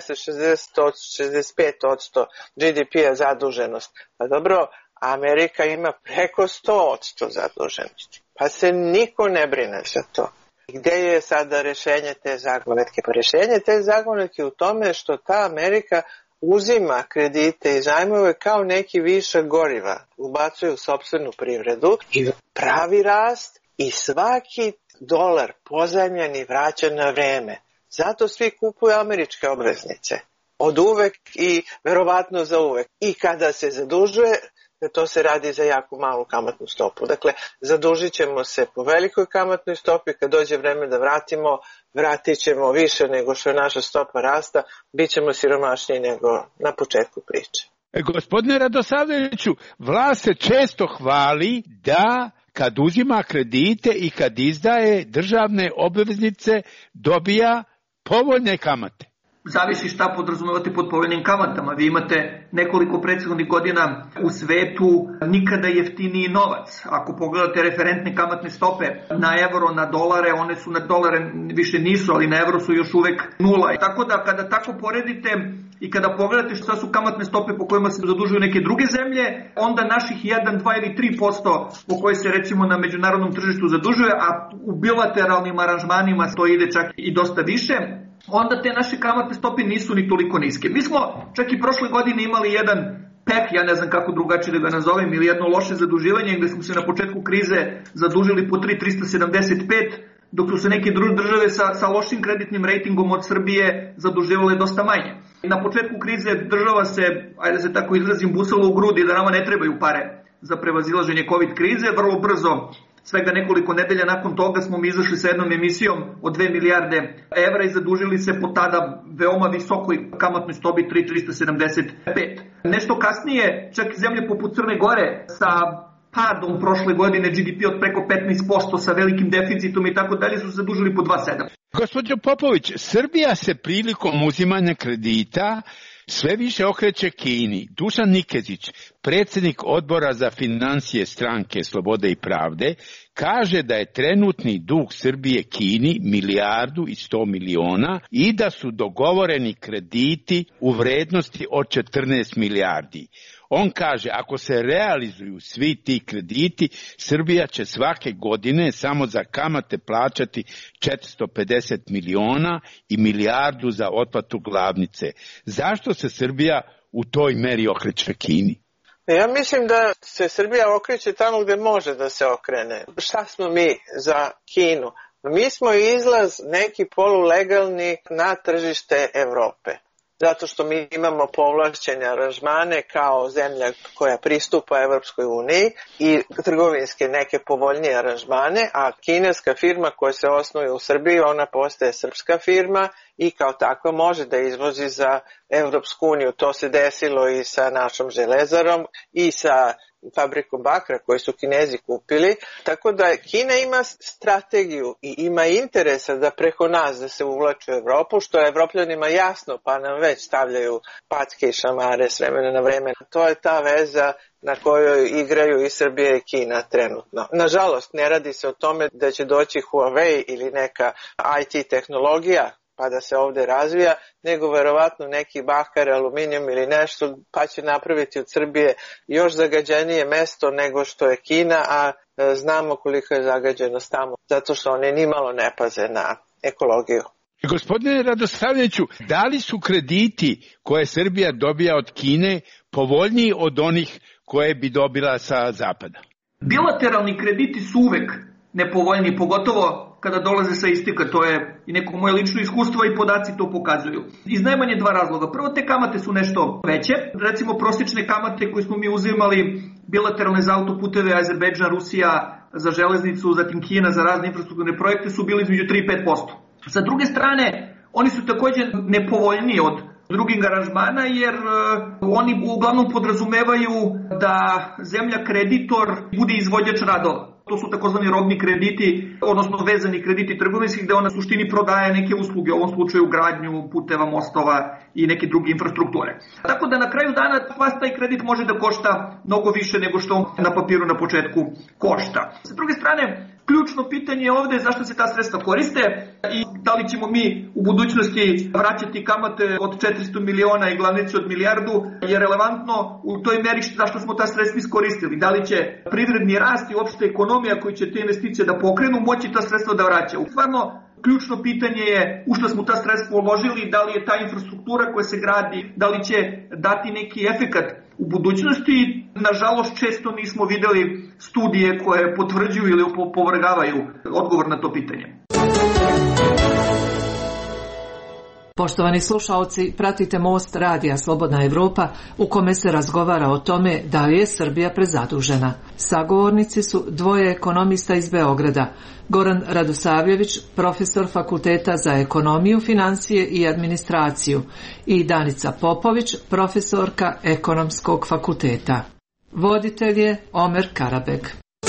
60-65% GDP-a zaduženost, pa dobro, Amerika ima preko 100% zaduženosti, pa se niko ne brine za to. Gde je sada rešenje te zagonetke? Pa rešenje te zagonetke u tome što ta Amerika uzima kredite i zajmove kao neki višak goriva, ubacuje u sopstvenu privredu i pravi rast i svaki dolar pozajmljeni vraća na vreme. Zato svi kupuju američke obveznice. Od uvek i verovatno za uvek. I kada se zadužuje, to se radi za jako malu kamatnu stopu. Dakle, zadužit ćemo se po velikoj kamatnoj stopi, kad dođe vreme da vratimo, vratit ćemo više nego što je naša stopa rasta, bit ćemo siromašniji nego na početku priče. Gospodine Radosavljeviću, vlast se često hvali da kad uzima kredite i kad izdaje državne obveznice dobija povoljne kamate. Zavisi šta podrazumevate pod povoljnim kamatama. Vi imate nekoliko prethodnih godina u svetu nikada jeftiniji novac. Ako pogledate referentne kamatne stope na evro, na dolare, one su na dolare više nisu, ali na evro su još uvek nula. Tako da kada tako poredite i kada pogledate šta su kamatne stope po kojima se zadužuju neke druge zemlje, onda naših 1, 2 ili 3% po koje se recimo na međunarodnom tržištu zadužuje, a u bilateralnim aranžmanima to ide čak i dosta više, onda te naše kamatne stope nisu ni toliko niske. Mi smo čak i prošle godine imali jedan pek, ja ne znam kako drugačije da ga nazovem, ili jedno loše zaduživanje gde smo se na početku krize zadužili po 3,375, dok su se neke države sa lošim kreditnim rejtingom od Srbije zaduživale dosta manje. Na početku krize država se, ajde da se tako izrazim, busala u grudi da nama ne trebaju pare za prevazilaženje COVID krize. Vrlo brzo, svega nekoliko nedelja nakon toga, smo mi izašli sa jednom emisijom od 2 milijarde evra i zadužili se po tada veoma visokoj kamatnoj stopi 3,375. Nešto kasnije, čak i zemlje poput Crne Gore sa padom prošle godine GDP od preko 15%, sa velikim deficitom i tako dalje, su se zadužili po 2,7. Gospođo Popović, Srbija se prilikom uzimanja kredita sve više okreće Kini. Dušan Nikezić, predsjednik odbora za financije stranke Slobode i pravde, kaže da je trenutni dug Srbije Kini 1,1 milijardu i da su dogovoreni krediti u vrednosti od 14 milijardi. On kaže, ako se realizuju svi ti krediti, Srbija će svake godine samo za kamate plaćati 450 miliona i 1 milijardu za otplatu glavnice. Zašto se Srbija u toj meri okreće Kini? Ja mislim da se Srbija okreće tamo gde može da se okrene. Šta smo mi za Kinu? Mi smo izlaz neki polulegalni na tržište Evrope. Zato što mi imamo povlašćene aranžmane kao zemlja koja pristupa Evropskoj uniji i trgovinske neke povoljnije aranžmane, a kineska firma koja se osnuje u Srbiji, ona postaje srpska firma i kao takva može da izvozi za Evropsku uniju. To se desilo i sa našom železarom i sa fabrikom bakra koju su Kinezi kupili, tako da Kina ima strategiju i ima interesa da preko nas da se uvlači u Evropu, što je Evropljanima jasno, pa nam već stavljaju packe i šamare s vremena na vreme. To je ta veza na kojoj igraju i Srbija i Kina trenutno. Nažalost, ne radi se o tome da će doći Huawei ili neka IT tehnologija pa da se ovde razvija, nego verovatno neki bakar, aluminijum ili nešto, pa će napraviti od Srbije još zagađenije mesto nego što je Kina, a znamo koliko je zagađenost tamo, zato što oni nimalo ne paze na ekologiju. Gospodine Radosavljeviću, da li su krediti koje Srbija dobija od Kine povoljniji od onih koje bi dobila sa zapada? Bilateralni krediti su uvek nepovoljniji, pogotovo kada dolaze sa istika, to je i neko moje lično iskustvo i podaci to pokazuju. Iz najmanje dva razloga. Prvo, te kamate su nešto veće. Recimo, prosječne kamate koje smo mi uzimali bilateralne za autoputeve, Azerbejdžan, Rusija za železnicu, zatim Kina za razne infrastrukturne projekte su bili između 3 i 5%. Sa druge strane, oni su također nepovoljniji od drugih aranžmana jer oni uglavnom podrazumevaju da zemlja kreditor bude izvođač radova. To su takozvani robni krediti, odnosno vezani krediti trgovinski, gde ona suštini prodaje neke usluge, u ovom slučaju gradnju puteva, mostova i neke druge infrastrukture. Tako da na kraju dana vas taj kredit može da košta mnogo više nego što na papiru na početku košta. Sa druge strane, ključno pitanje je ovde zašto se ta sredstva koriste i da li ćemo mi u budućnosti vraćati kamate od 400 miliona i glavnicu od milijardu, je relevantno u toj meri zašto smo ta sredstva iskoristili. Da li će privredni rast i uopšte ekonomija koji će te investicije da pokrenu moći ta sredstva da vraća. Stvarno, ključno pitanje je u što smo ta sredstva uložili, da li je ta infrastruktura koja se gradi, da li će dati neki efekat u budućnosti. Nažalost, često nismo videli studije koje potvrđuju ili opovrgavaju odgovor na to pitanje. Poštovani slušaoci, pratite Most radija Slobodna Evropa u kome se razgovara o tome da li je Srbija prezadužena. Sagovornici su dvoje ekonomista iz Beograda, Goran Radosavljević, profesor Fakulteta za ekonomiju, financije i administraciju, i Danica Popović, profesorka Ekonomskog fakulteta. Voditelj je Omer Karabeg.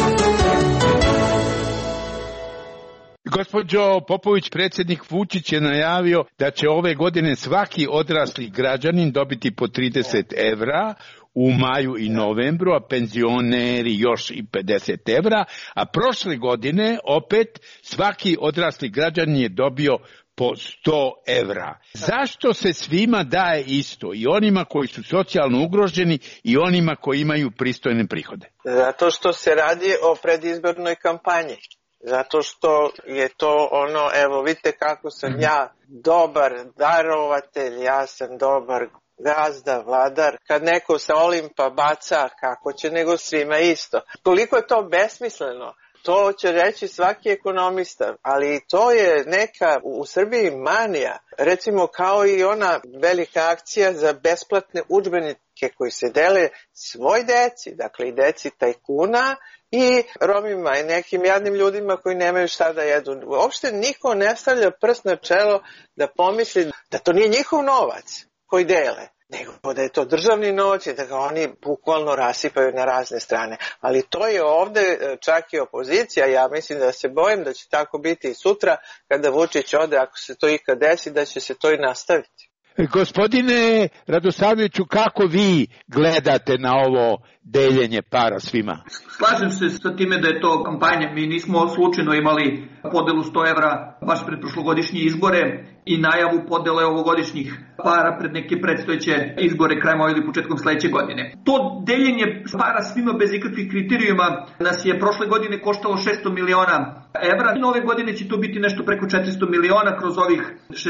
Gospođo Popović, predsjednik Vučić je najavio da će ove godine svaki odrasli građanin dobiti po 30 evra u maju i novembru, a penzioneri još i 50 evra, a prošle godine opet svaki odrasli građanin je dobio po 100 evra. Zašto se svima daje isto, i onima koji su socijalno ugroženi i onima koji imaju pristojne prihode? Zato što se radi o predizbornoj kampanji. Zato što je to ono, evo vidite kako sam ja dobar darovatelj, ja sam dobar gazda, vladar. Kad neko sa Olimpa baca, kako će nego svima isto. Koliko je to besmisleno, to će reći svaki ekonomista, ali to je neka u Srbiji manija. Recimo kao i ona velika akcija za besplatne udžbenike koji se dele svoj deci, dakle i deci tajkuna, i Romima i nekim jadnim ljudima koji nemaju šta da jedu. Uopšte niko ne stavlja prst na čelo da pomisli da to nije njihov novac koji dele, nego da je to državni novac i da ga oni bukvalno rasipaju na razne strane. Ali to je ovde čak i opozicija. Ja mislim da se bojim da će tako biti i sutra kada Vučić ode, ako se to ikad desi, da će se to i nastaviti. Gospodine Radosavljeviću, kako vi gledate na ovo deljenje para svima? Slažem se sa time da je to kampanja. Mi nismo slučajno imali podelu 100 evra baš pred prošlogodišnje izbore i najavu podele ovogodišnjih para pred neke predstojeće izbore krajem ove ili početkom sledeće godine. To deljenje para svima bez ikakvih kriterijuma nas je prošle godine koštalo 600 miliona evra. Ove godine će to biti nešto preko 400 miliona kroz ovih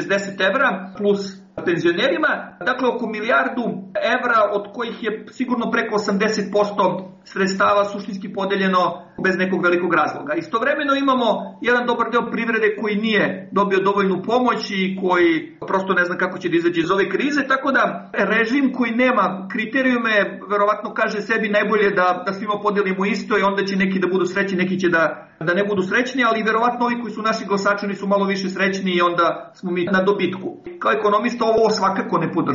60 evra plus penzionerima. Dakle, oko milijardu evra, od kojih je sigurno preko 80% sredstava suštinski podeljeno bez nekog velikog razloga. Istovremeno imamo jedan dobar deo privrede koji nije dobio dovoljnu pomoć i koji prosto ne zna kako će da izađe iz ove krize, tako da režim koji nema kriterijume verovatno kaže sebi najbolje da svima podelimo isto i onda će neki da budu srećni, neki će da ne budu srećni, ali verovatno ovi koji su naši glasačani su malo više srećni i onda smo mi na dobitku. Kao ekonomista ovo svakako ne podržavam.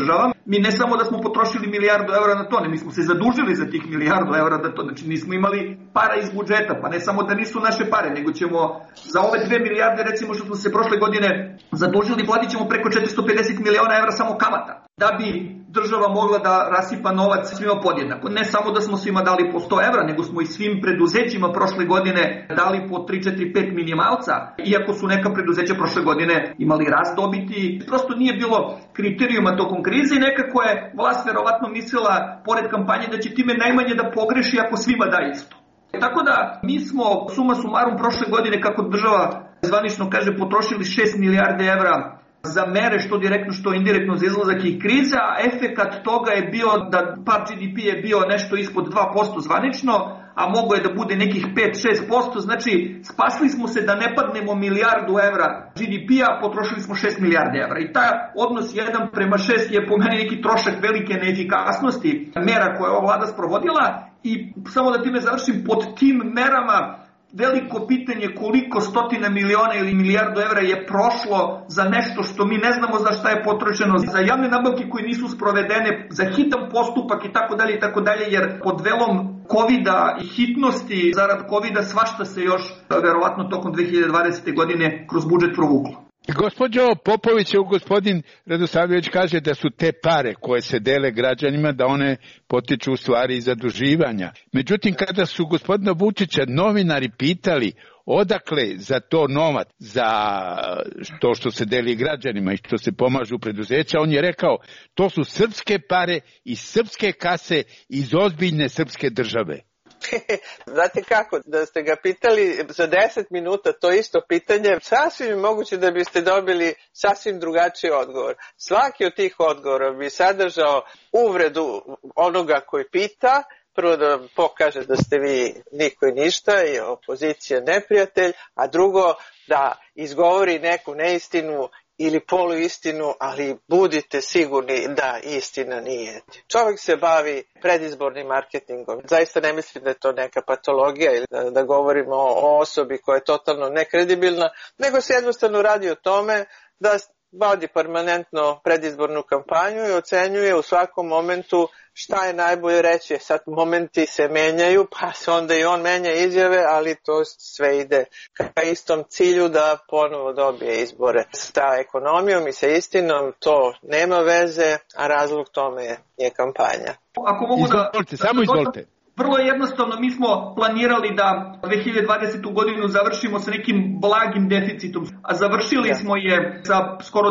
mi ne samo da smo potrošili milijardu evra na to, ne, mi smo se zadužili za tih milijardu evra da to, znači nismo imali para iz budžeta, pa ne samo da nisu naše pare, nego ćemo za ove 2 milijarde, recimo što smo se prošle godine zadužili, platit ćemo preko 450 miliona evra samo kamata, da bi država mogla da rasipa novac svima podjednako. Ne samo da smo svima dali po 100 evra, nego smo i svim preduzećima prošle godine dali po 3, 4, 5 minimalca, iako su neka preduzeća prošle godine imali rast dobiti. Prosto nije bilo kriterijuma tokom krize i nekako je vlast verovatno mislila, pored kampanje, da će time najmanje da pogreši ako svima da isto. Tako da mi smo suma sumarum prošle godine, kako država zvanično kaže, potrošili 6 milijarde evra za mere što direktno što indirektno za izlazak iz krize, a efekat toga je bio da pad GDP je bio nešto ispod 2% zvanično, a mogo je da bude nekih 5-6%, znači spasli smo se da ne padnemo milijardu evra GDP-a, potrošili smo 6 milijarde evra. I taj odnos 1:6 je po meni neki trošak velike neefikasnosti mera koje je ova vlada sprovodila i samo da time završim, pod tim merama veliko pitanje koliko stotina miliona ili milijardu evra je prošlo za nešto što mi ne znamo za šta je potrošeno, za javne nabavke koje nisu sprovedene, za hitan postupak i tako dalje, jer pod velom Covida i hitnosti zarad Covida svašta se još verovatno tokom 2020. godine kroz budžet provuklo. Gospođo Popović, gospodin Radosavljević kaže da su te pare koje se dele građanima, da one potiču u stvari iz zaduživanja. Međutim, kada su gospodina Vučića novinari pitali odakle za to novac, za to što se deli građanima i što se pomažu preduzeća, on je rekao to su srpske pare iz srpske kase, iz ozbiljne srpske države. Znate kako, da ste ga pitali za 10 minuta to isto pitanje, sasvim moguće da biste dobili sasvim drugačiji odgovor. Svaki od tih odgovora bi sadržao uvredu onoga koji pita, prvo da vam pokaže da ste vi niko i ništa i opozicija neprijatelj, a drugo da izgovori neku neistinu ili poluistinu, ali budite sigurni da istina nije. Čovjek se bavi predizbornim marketingom. Zaista ne mislim da je to neka patologija ili da govorimo o osobi koja je totalno nekredibilna, nego se jednostavno radi o tome da vodi permanentno predizbornu kampanju i ocenjuje u svakom momentu šta je najbolje reći. Sad momenti se menjaju, pa se onda i on menja izjave, ali to sve ide ka istom cilju da ponovo dobije izbore. Sa ekonomijom i sa istinom to nema veze, a razlog tome je kampanja. Ako mogu izvolite. Vrlo jednostavno, mi smo planirali da 2020. godinu završimo sa nekim blagim deficitom, a završili smo je sa skoro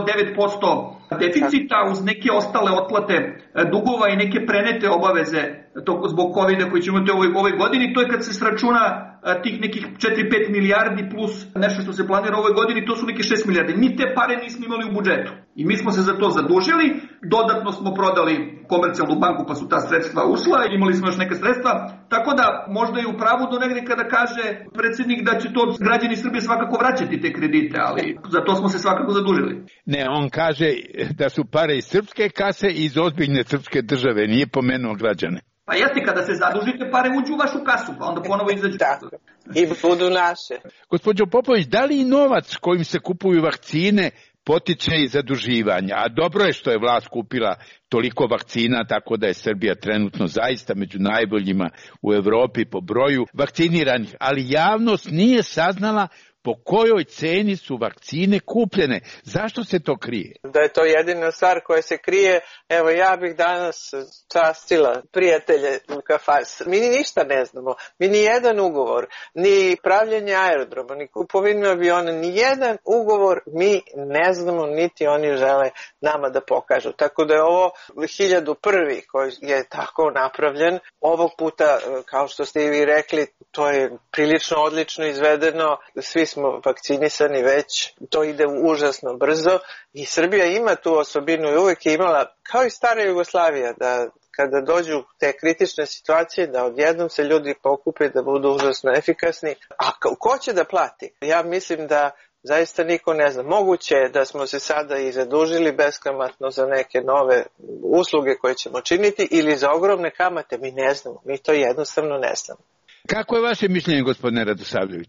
9% deficita uz neke ostale otplate dugova i neke prenete obaveze zbog COVID-a koji ćemo imati u ovoj godini. To je kad se sračuna tih nekih 4-5 milijardi plus nešto što se planira u ovoj godini, to su neke 6 milijardi. Mi te pare nismo imali u budžetu i mi smo se za to zadužili, dodatno smo prodali Komercijalnu banku pa su ta sredstva ušla, imali smo još neka sredstva, tako da možda je u pravu do negdje kada kaže predsjednik da će to građani Srbije svakako vraćati te kredite, ali za to smo se svakako zadužili. Ne, on kaže da su pare iz srpske kase i iz ozbiljne srpske države, nije pomenuo građane. Pa jeste, kada se zadužite, pare uđu u vašu kasu, pa onda ponovo izađu. Tako, i budu naše. Gospođo Popović, da li novac kojim se kupuju vakcine potiče i zaduživanja? A dobro je što je vlast kupila toliko vakcina, tako da je Srbija trenutno zaista među najboljima u Evropi po broju vakciniranih, ali javnost nije saznala po kojoj ceni su vakcine kupljene. Zašto se to krije? Da je to jedina stvar koja se krije. Evo, ja bih danas častila prijatelje u kafani. Mi ni ništa ne znamo. Mi ni jedan ugovor, ni pravljenje aerodroma, ni kupovinu aviona, ni jedan ugovor mi ne znamo, niti oni žele nama da pokažu. Tako da je ovo 1001. koji je tako napravljen. Ovog puta, kao što ste i vi rekli, to je prilično odlično izvedeno. Svi smo vakcinisani već, to ide užasno brzo i Srbija ima tu osobinu i uvijek je imala, kao i stara Jugoslavija, da kada dođu te kritične situacije, da odjednom se ljudi pokupe da budu užasno efikasni. A ko će da plati? Ja mislim da zaista niko ne zna. Moguće je da smo se sada i zadužili beskamatno za neke nove usluge koje ćemo činiti ili za ogromne kamate. Mi ne znamo, mi to jednostavno ne znamo. Kako je vaše mišljenje, gospodine Radosavljeviću?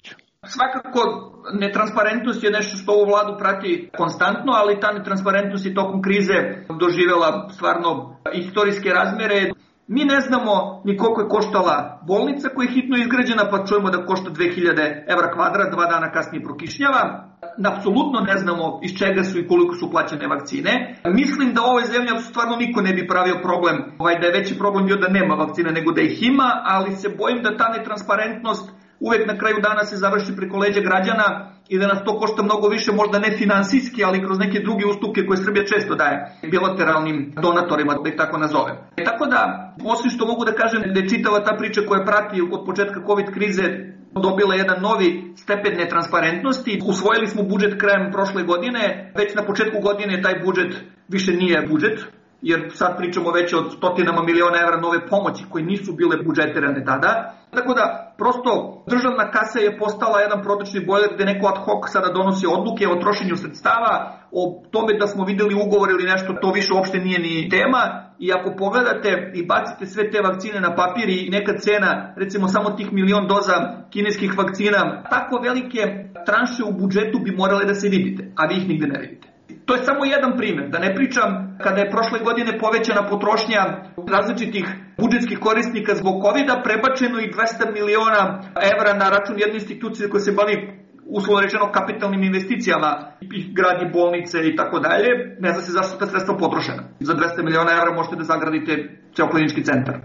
Svakako, netransparentnost je nešto što ovu vladu prati konstantno, ali ta netransparentnost je tokom krize doživjela stvarno istorijske razmere. Mi ne znamo ni koliko je koštala bolnica koja je hitno izgrađena, pa čujemo da košta 2000 evra kvadrat, 2 dana kasnije prokišnjava. Apsolutno ne znamo iz čega su i koliko su plaćene vakcine. Mislim da u ovoj zemlji stvarno niko ne bi pravio problem, da je veći problem bio da nema vakcina nego da ih ima, ali se bojim da ta netransparentnost uvek na kraju dana se završi preko leđa građana i da nas to košta mnogo više, možda ne finansijski, ali kroz neke druge ustupke koje Srbija često daje bilateralnim donatorima, da ih tako nazovem. Tako da, osim što mogu da kažem da je čitava ta priča koja prati od početka COVID krize dobila jedan novi stepen netransparentnosti. Usvojili smo budžet krajem prošle godine, već na početku godine taj budžet više nije budžet, jer sad pričamo već o stotinama miliona evra nove pomoći koje nisu bile budžetirane tada. Tako da, prosto, državna kasa je postala jedan protočni bojler gde neko ad hoc sada donosi odluke o trošenju sredstava, o tome da smo videli ugovor ili nešto, to više uopšte nije ni tema. I ako pogledate i bacite sve te vakcine na papir i neka cena, recimo samo tih 1.000.000 doza kineskih vakcina, tako velike tranše u budžetu bi morale da se vidite, a vi ih nigde ne vidite. To je samo jedan primjer, da ne pričam kada je prošle godine povećana potrošnja različitih budžetskih korisnika zbog COVID-a, prebačeno i 200 miliona evra na račun jedne institucije koja se bavi uslovno rečeno kapitalnim investicijama i gradi bolnice i tako dalje. Ne zna se zašto ta sredstva potrošena. Za 200 miliona evra možete da zagradite ceo klinički centar.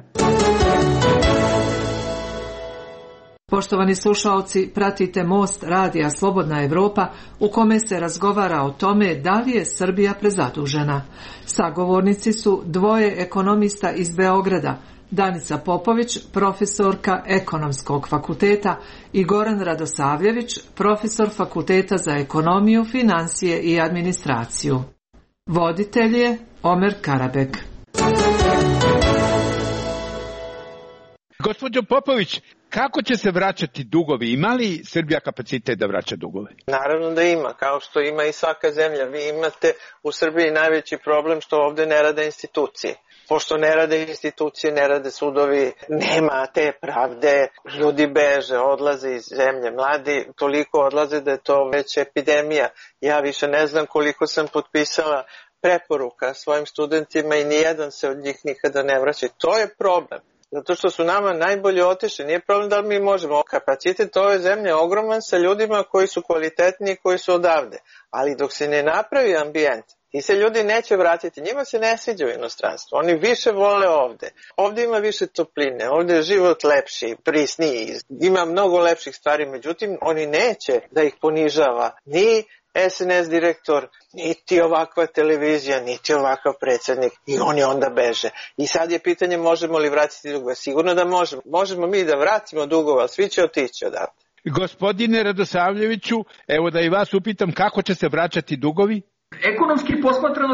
Poštovani slušaoci, pratite Most radija Slobodna Evropa u kome se razgovara o tome da li je Srbija prezadužena. Sagovornici su dvoje ekonomista iz Beograda, Danica Popović, profesorka Ekonomskog fakulteta i Goran Radosavljević, profesor Fakulteta za ekonomiju, finansije i administraciju. Voditelj je Omer Karabek. Gospođo Popović, kako će se vraćati dugovi? Ima li Srbija kapacitet da vraća dugove? Naravno da ima, kao što ima i svaka zemlja. Vi imate u Srbiji najveći problem što ovde ne rade institucije. Pošto ne rade institucije, ne rade sudovi, nema te pravde, ljudi beže, odlaze iz zemlje. Mladi toliko odlaze da je to već epidemija. Ja više ne znam koliko sam potpisala preporuka svojim studentima i nijedan se od njih nikada ne vraća. To je problem. Zato što su nama najbolje otišli. Nije problem da li mi možemo. Kapacitet ove zemlje je ogroman sa ljudima koji su kvalitetni i koji su odavde. Ali dok se ne napravi ambijent, ti se ljudi neće vratiti. Njima se ne sviđa u inostranstvu. Oni više vole ovde. Ovde ima više topline. Ovde je život lepši, prisniji. Ima mnogo lepših stvari. Međutim, oni neće da ih ponižava ni SNS direktor, niti ovakva televizija, niti ovakav predsjednik i oni onda beže. I sad je pitanje možemo li vratiti dugove. Sigurno da možemo. Možemo mi da vratimo dugove, ali svi će otići odavde. Gospodine Radosavljeviću, evo da i vas upitam kako će se vraćati dugovi? Ekonomski posmatrano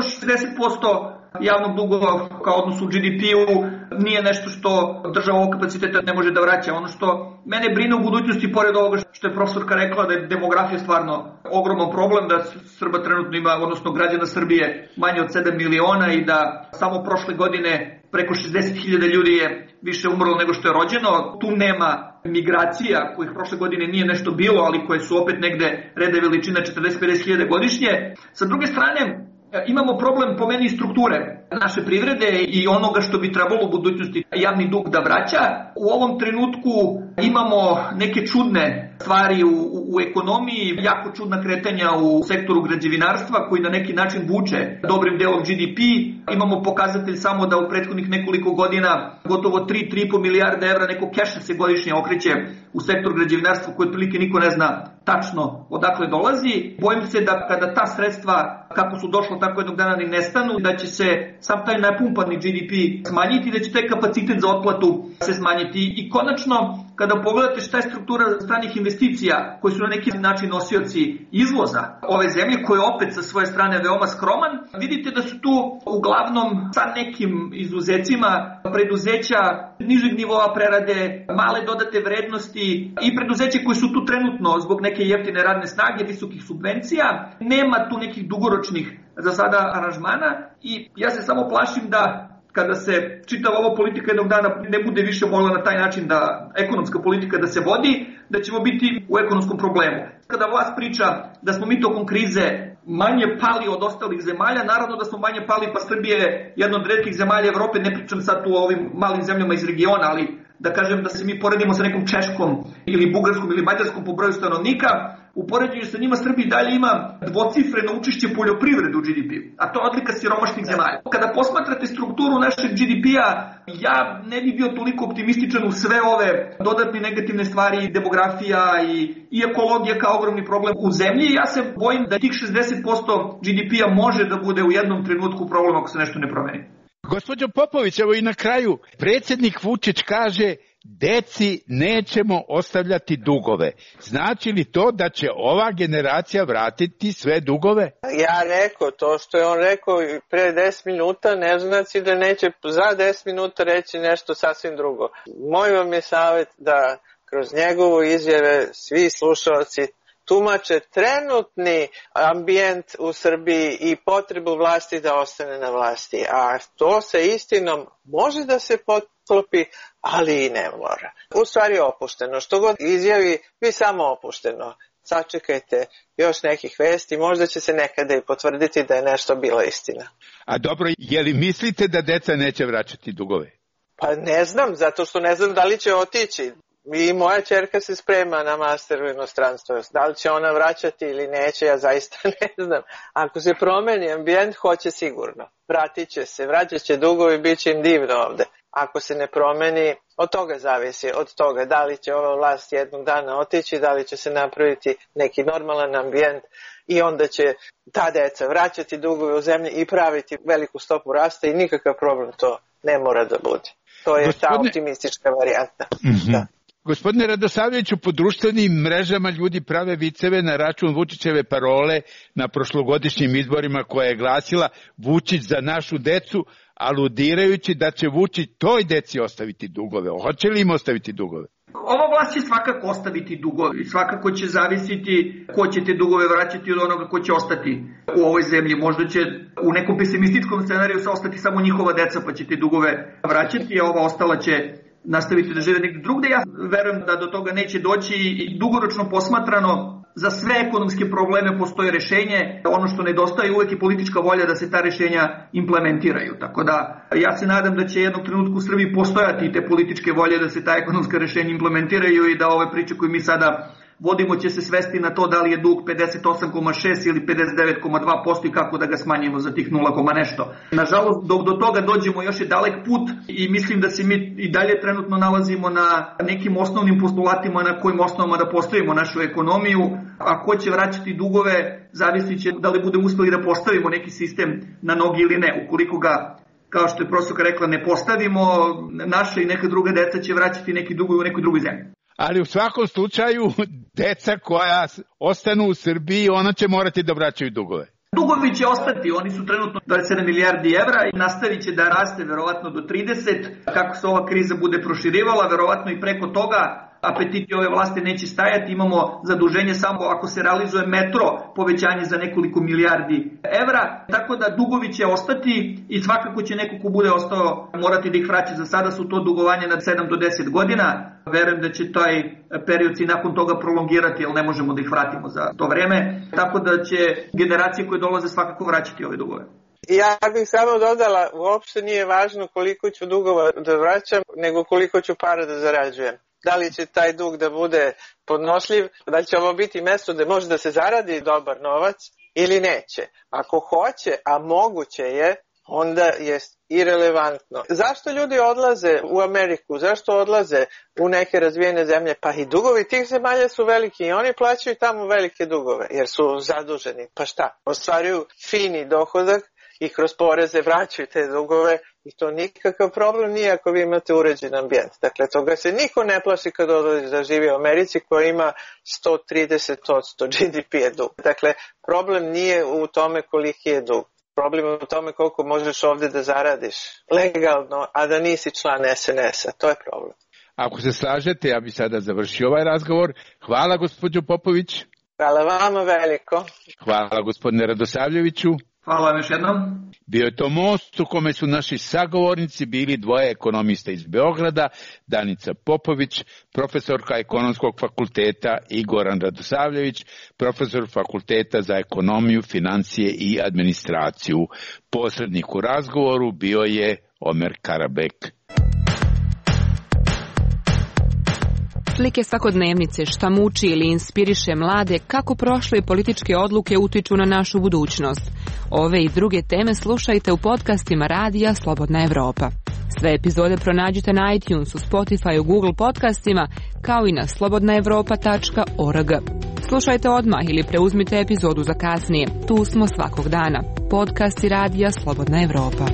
60% javnog duga kao odnos u GDP-u nije nešto što država ovog kapaciteta ne može da vraća. Ono što mene brine u budućnosti, pored ovoga što je profesorka rekla da je demografija stvarno ogroman problem, da Srba trenutno ima, odnosno građana Srbije manje od 7 miliona i da samo prošle godine preko 60.000 ljudi je više umrlo nego što je rođeno. Tu nema migracija kojih prošle godine nije nešto bilo, ali koje su opet negde rede veličina 40-50.000 godišnje. Sa druge strane, imamo problem po meni strukture naše privrede i onoga što bi trebalo u budućnosti javni dug da vraća. U ovom trenutku imamo neke čudne stvari u ekonomiji, jako čudna kretanja u sektoru građevinarstva koji na neki način vuče dobrim delom GDP. Imamo pokazatelj samo da u prethodnih nekoliko godina gotovo 3,5 milijarde evra neko keša se godišnje okreće u sektor građevinarstva koji otprilike niko ne zna tačno odakle dolazi. Bojim se da kada ta sredstva kako su došla tako jednog dana ni nestanu, da će se sam taj napumpani GDP smanjiti, da će taj kapacitet za otplatu se smanjiti. I konačno, kada pogledate šta je struktura stranih investicija, koji su na neki način nosioci izvoza ove zemlje, koje je opet sa svoje strane veoma skroman, vidite da su tu uglavnom sa nekim izuzecima preduzeća nižeg nivoa prerade, male dodate vrednosti i preduzeće koji su tu trenutno zbog neke jeftine radne snage, visokih subvencija. Nema tu nekih dugoročnih za sada aranžmana i ja se samo plašim da kada se čitava ova politika jednog dana ne bude više mogla na taj način da ekonomska politika da se vodi, da ćemo biti u ekonomskom problemu. Kada vlast priča da smo mi tokom krize manje pali od ostalih zemalja, naravno da smo manje pali, pa Srbija je jedna od retkih zemalja Evrope, ne pričam sad tu o ovim malim zemljama iz regiona, ali da kažem da se mi poredimo sa nekom Češkom ili Bugarskom ili Mađarskom po broju stanovnika, u poređenju sa njima Srbija dalje ima dvocifreno učešće poljoprivrede u GDP, a to je odlika siromašnih zemalja. Kada posmatrate strukturu našeg GDP-a, ja ne bi bio toliko optimističan u sve ove dodatne negativne stvari, demografija i ekologija kao ogromni problem u zemlji. Ja se bojim da tih 60% GDP-a može da bude u jednom trenutku problem ako se nešto ne promeni. Gospođo Popović, evo i na kraju, predsjednik Vučić kaže deci nećemo ostavljati dugove. Znači li to da će ova generacija vratiti sve dugove? Ja rekao, to što je on rekao pre 10 minuta ne znači da neće za 10 minuta reći nešto sasvim drugo. Moj vam je savjet da kroz njegovu izjave svi slušalci tumače trenutni ambijent u Srbiji i potrebu vlasti da ostane na vlasti. A to sa istinom može da se potklopi, ali i ne mora. U stvari opušteno. Što god izjavi, vi samo opušteno. Sačekajte još nekih vesti, možda će se nekada i potvrditi da je nešto bila istina. A dobro, je li mislite da deca neće vraćati dugove? Pa ne znam, zato što ne znam da li će otići. I moja ćerka se sprema na master u inostranstvo. Da li će ona vraćati ili neće, ja zaista ne znam. Ako se promeni ambijent, hoće sigurno. Vratit će se, vraćat će dugovi, bit će im divno ovde. Ako se ne promeni, od toga zavisi, od toga da li će ova vlast jednog dana otići, da li će se napraviti neki normalan ambijent i onda će ta deca vraćati dugove u zemlji i praviti veliku stopu rasta i nikakav problem to ne mora da bude. To je ta optimistička varijanta. Da. Gospodine Radosavljeviću, po društvenim mrežama ljudi prave viceve na račun Vučićeve parole na prošlogodišnjim izborima koja je glasila Vučić za našu decu, aludirajući da će Vučić toj deci ostaviti dugove. Hoće li im ostaviti dugove? Ova vlast će svakako ostaviti dugove i svakako će zavisiti ko će te dugove vraćati od onoga ko će ostati u ovoj zemlji. Možda će u nekom pesimističkom scenariju ostati samo njihova deca pa će te dugove vraćati, a ova ostala će nastaviti da žive negdje drugde. Ja verujem da do toga neće doći i dugoročno posmatrano za sve ekonomske probleme postoje rešenje. Ono što nedostaje uvek je politička volja da se ta rešenja implementiraju. Tako da ja se nadam da će jednog trenutku u Srbiji postojati te političke volje da se ta ekonomska rešenja implementiraju i da ove priče koje mi sada vodimo će se svesti na to da li je dug 58,6 ili 59,2% i kako da ga smanjimo za tih 0, nešto. Nažalost, dok do toga dođemo još je dalek put i mislim da se mi i dalje trenutno nalazimo na nekim osnovnim postulatima na kojim osnovama da postavimo našu ekonomiju. A ko će vraćati dugove, zavisit će da li budemo uspeli da postavimo neki sistem na noge ili ne. Ukoliko ga, kao što je profesorka rekla, ne postavimo, naša i neka druga deca će vraćati neki dugovi u nekoj drugoj zemlji. Ali u svakom slučaju, deca koja ostanu u Srbiji, ona će morati da vraćaju dugove. Dugovi će ostati, oni su trenutno 27 milijardi evra i nastavit će da raste verovatno do 30, kako se ova kriza bude proširivala, verovatno i preko toga. Apetiti ove vlasti neće stajati, imamo zaduženje samo ako se realizuje metro, povećanje za nekoliko milijardi evra, tako da dugovi će ostati i svakako će neko ko bude ostao morati da ih vraća. Za sada su to dugovanje na 7 do 10 godina, verujem da će taj period i nakon toga prolongirati, jer ne možemo da ih vratimo za to vreme, tako da će generacije koje dolaze svakako vraćati ove dugove. Ja bih samo dodala, uopšte nije važno koliko ću dugova da vraćam, nego koliko ću para da zarađujem. Da li će taj dug da bude podnošljiv, da li će ovo biti mesto gde može da se zaradi dobar novac ili neće. Ako hoće, a moguće je, onda je irelevantno. Zašto ljudi odlaze u Ameriku? Zašto odlaze u neke razvijene zemlje? Pa i dugovi tih zemalja su veliki i oni plaćaju tamo velike dugove jer su zaduženi. Pa šta? Ostvaruju fini dohodak i kroz poreze vraćaju te dugove i to nikakav problem nije ako vi imate uređen ambijent. Dakle, toga se niko ne plaši kad odlazi da živi u Americi koja ima 130% GDP je dug. Dakle, problem nije u tome koliki je dug. Problem je u tome koliko možeš ovde da zaradiš legalno, a da nisi član SNS-a. To je problem. Ako se slažete, ja bih sada završio ovaj razgovor. Hvala, gospođo Popović. Hvala vama veliko. Hvala, gospodine Radosavljeviću. Hvala vam još jednom. Bio je to most u kome su naši sagovornici bili dvoje ekonomista iz Beograda, Danica Popović, profesorka Ekonomskog fakulteta, i Goran Radosavljević, profesor Fakulteta za ekonomiju, financije i administraciju. Posrednik u razgovoru bio je Omer Karabek. Slike svakodnevnice, šta muči ili inspiriše mlade, kako prošle političke odluke utiču na našu budućnost. Ove i druge teme slušajte u podcastima Radija Slobodna Evropa. Sve epizode pronađite na iTunesu, Spotifyu, Google podcastima, kao i na slobodnaevropa.org. Slušajte odmah ili preuzmite epizodu za kasnije. Tu smo svakog dana. Podcasti Radija Slobodna Evropa.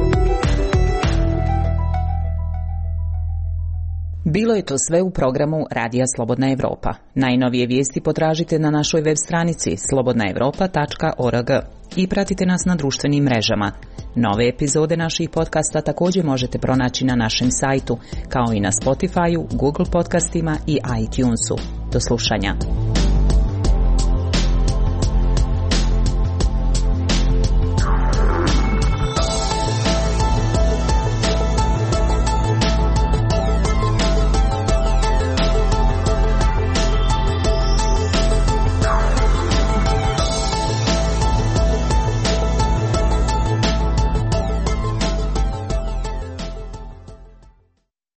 Bilo je to sve u programu Radija Slobodna Evropa. Najnovije vijesti potražite na našoj web stranici slobodnaevropa.org i pratite nas na društvenim mrežama. Nove epizode naših podcasta također možete pronaći na našem sajtu, kao i na Spotifyu, Google podcastima i iTunesu. Do slušanja.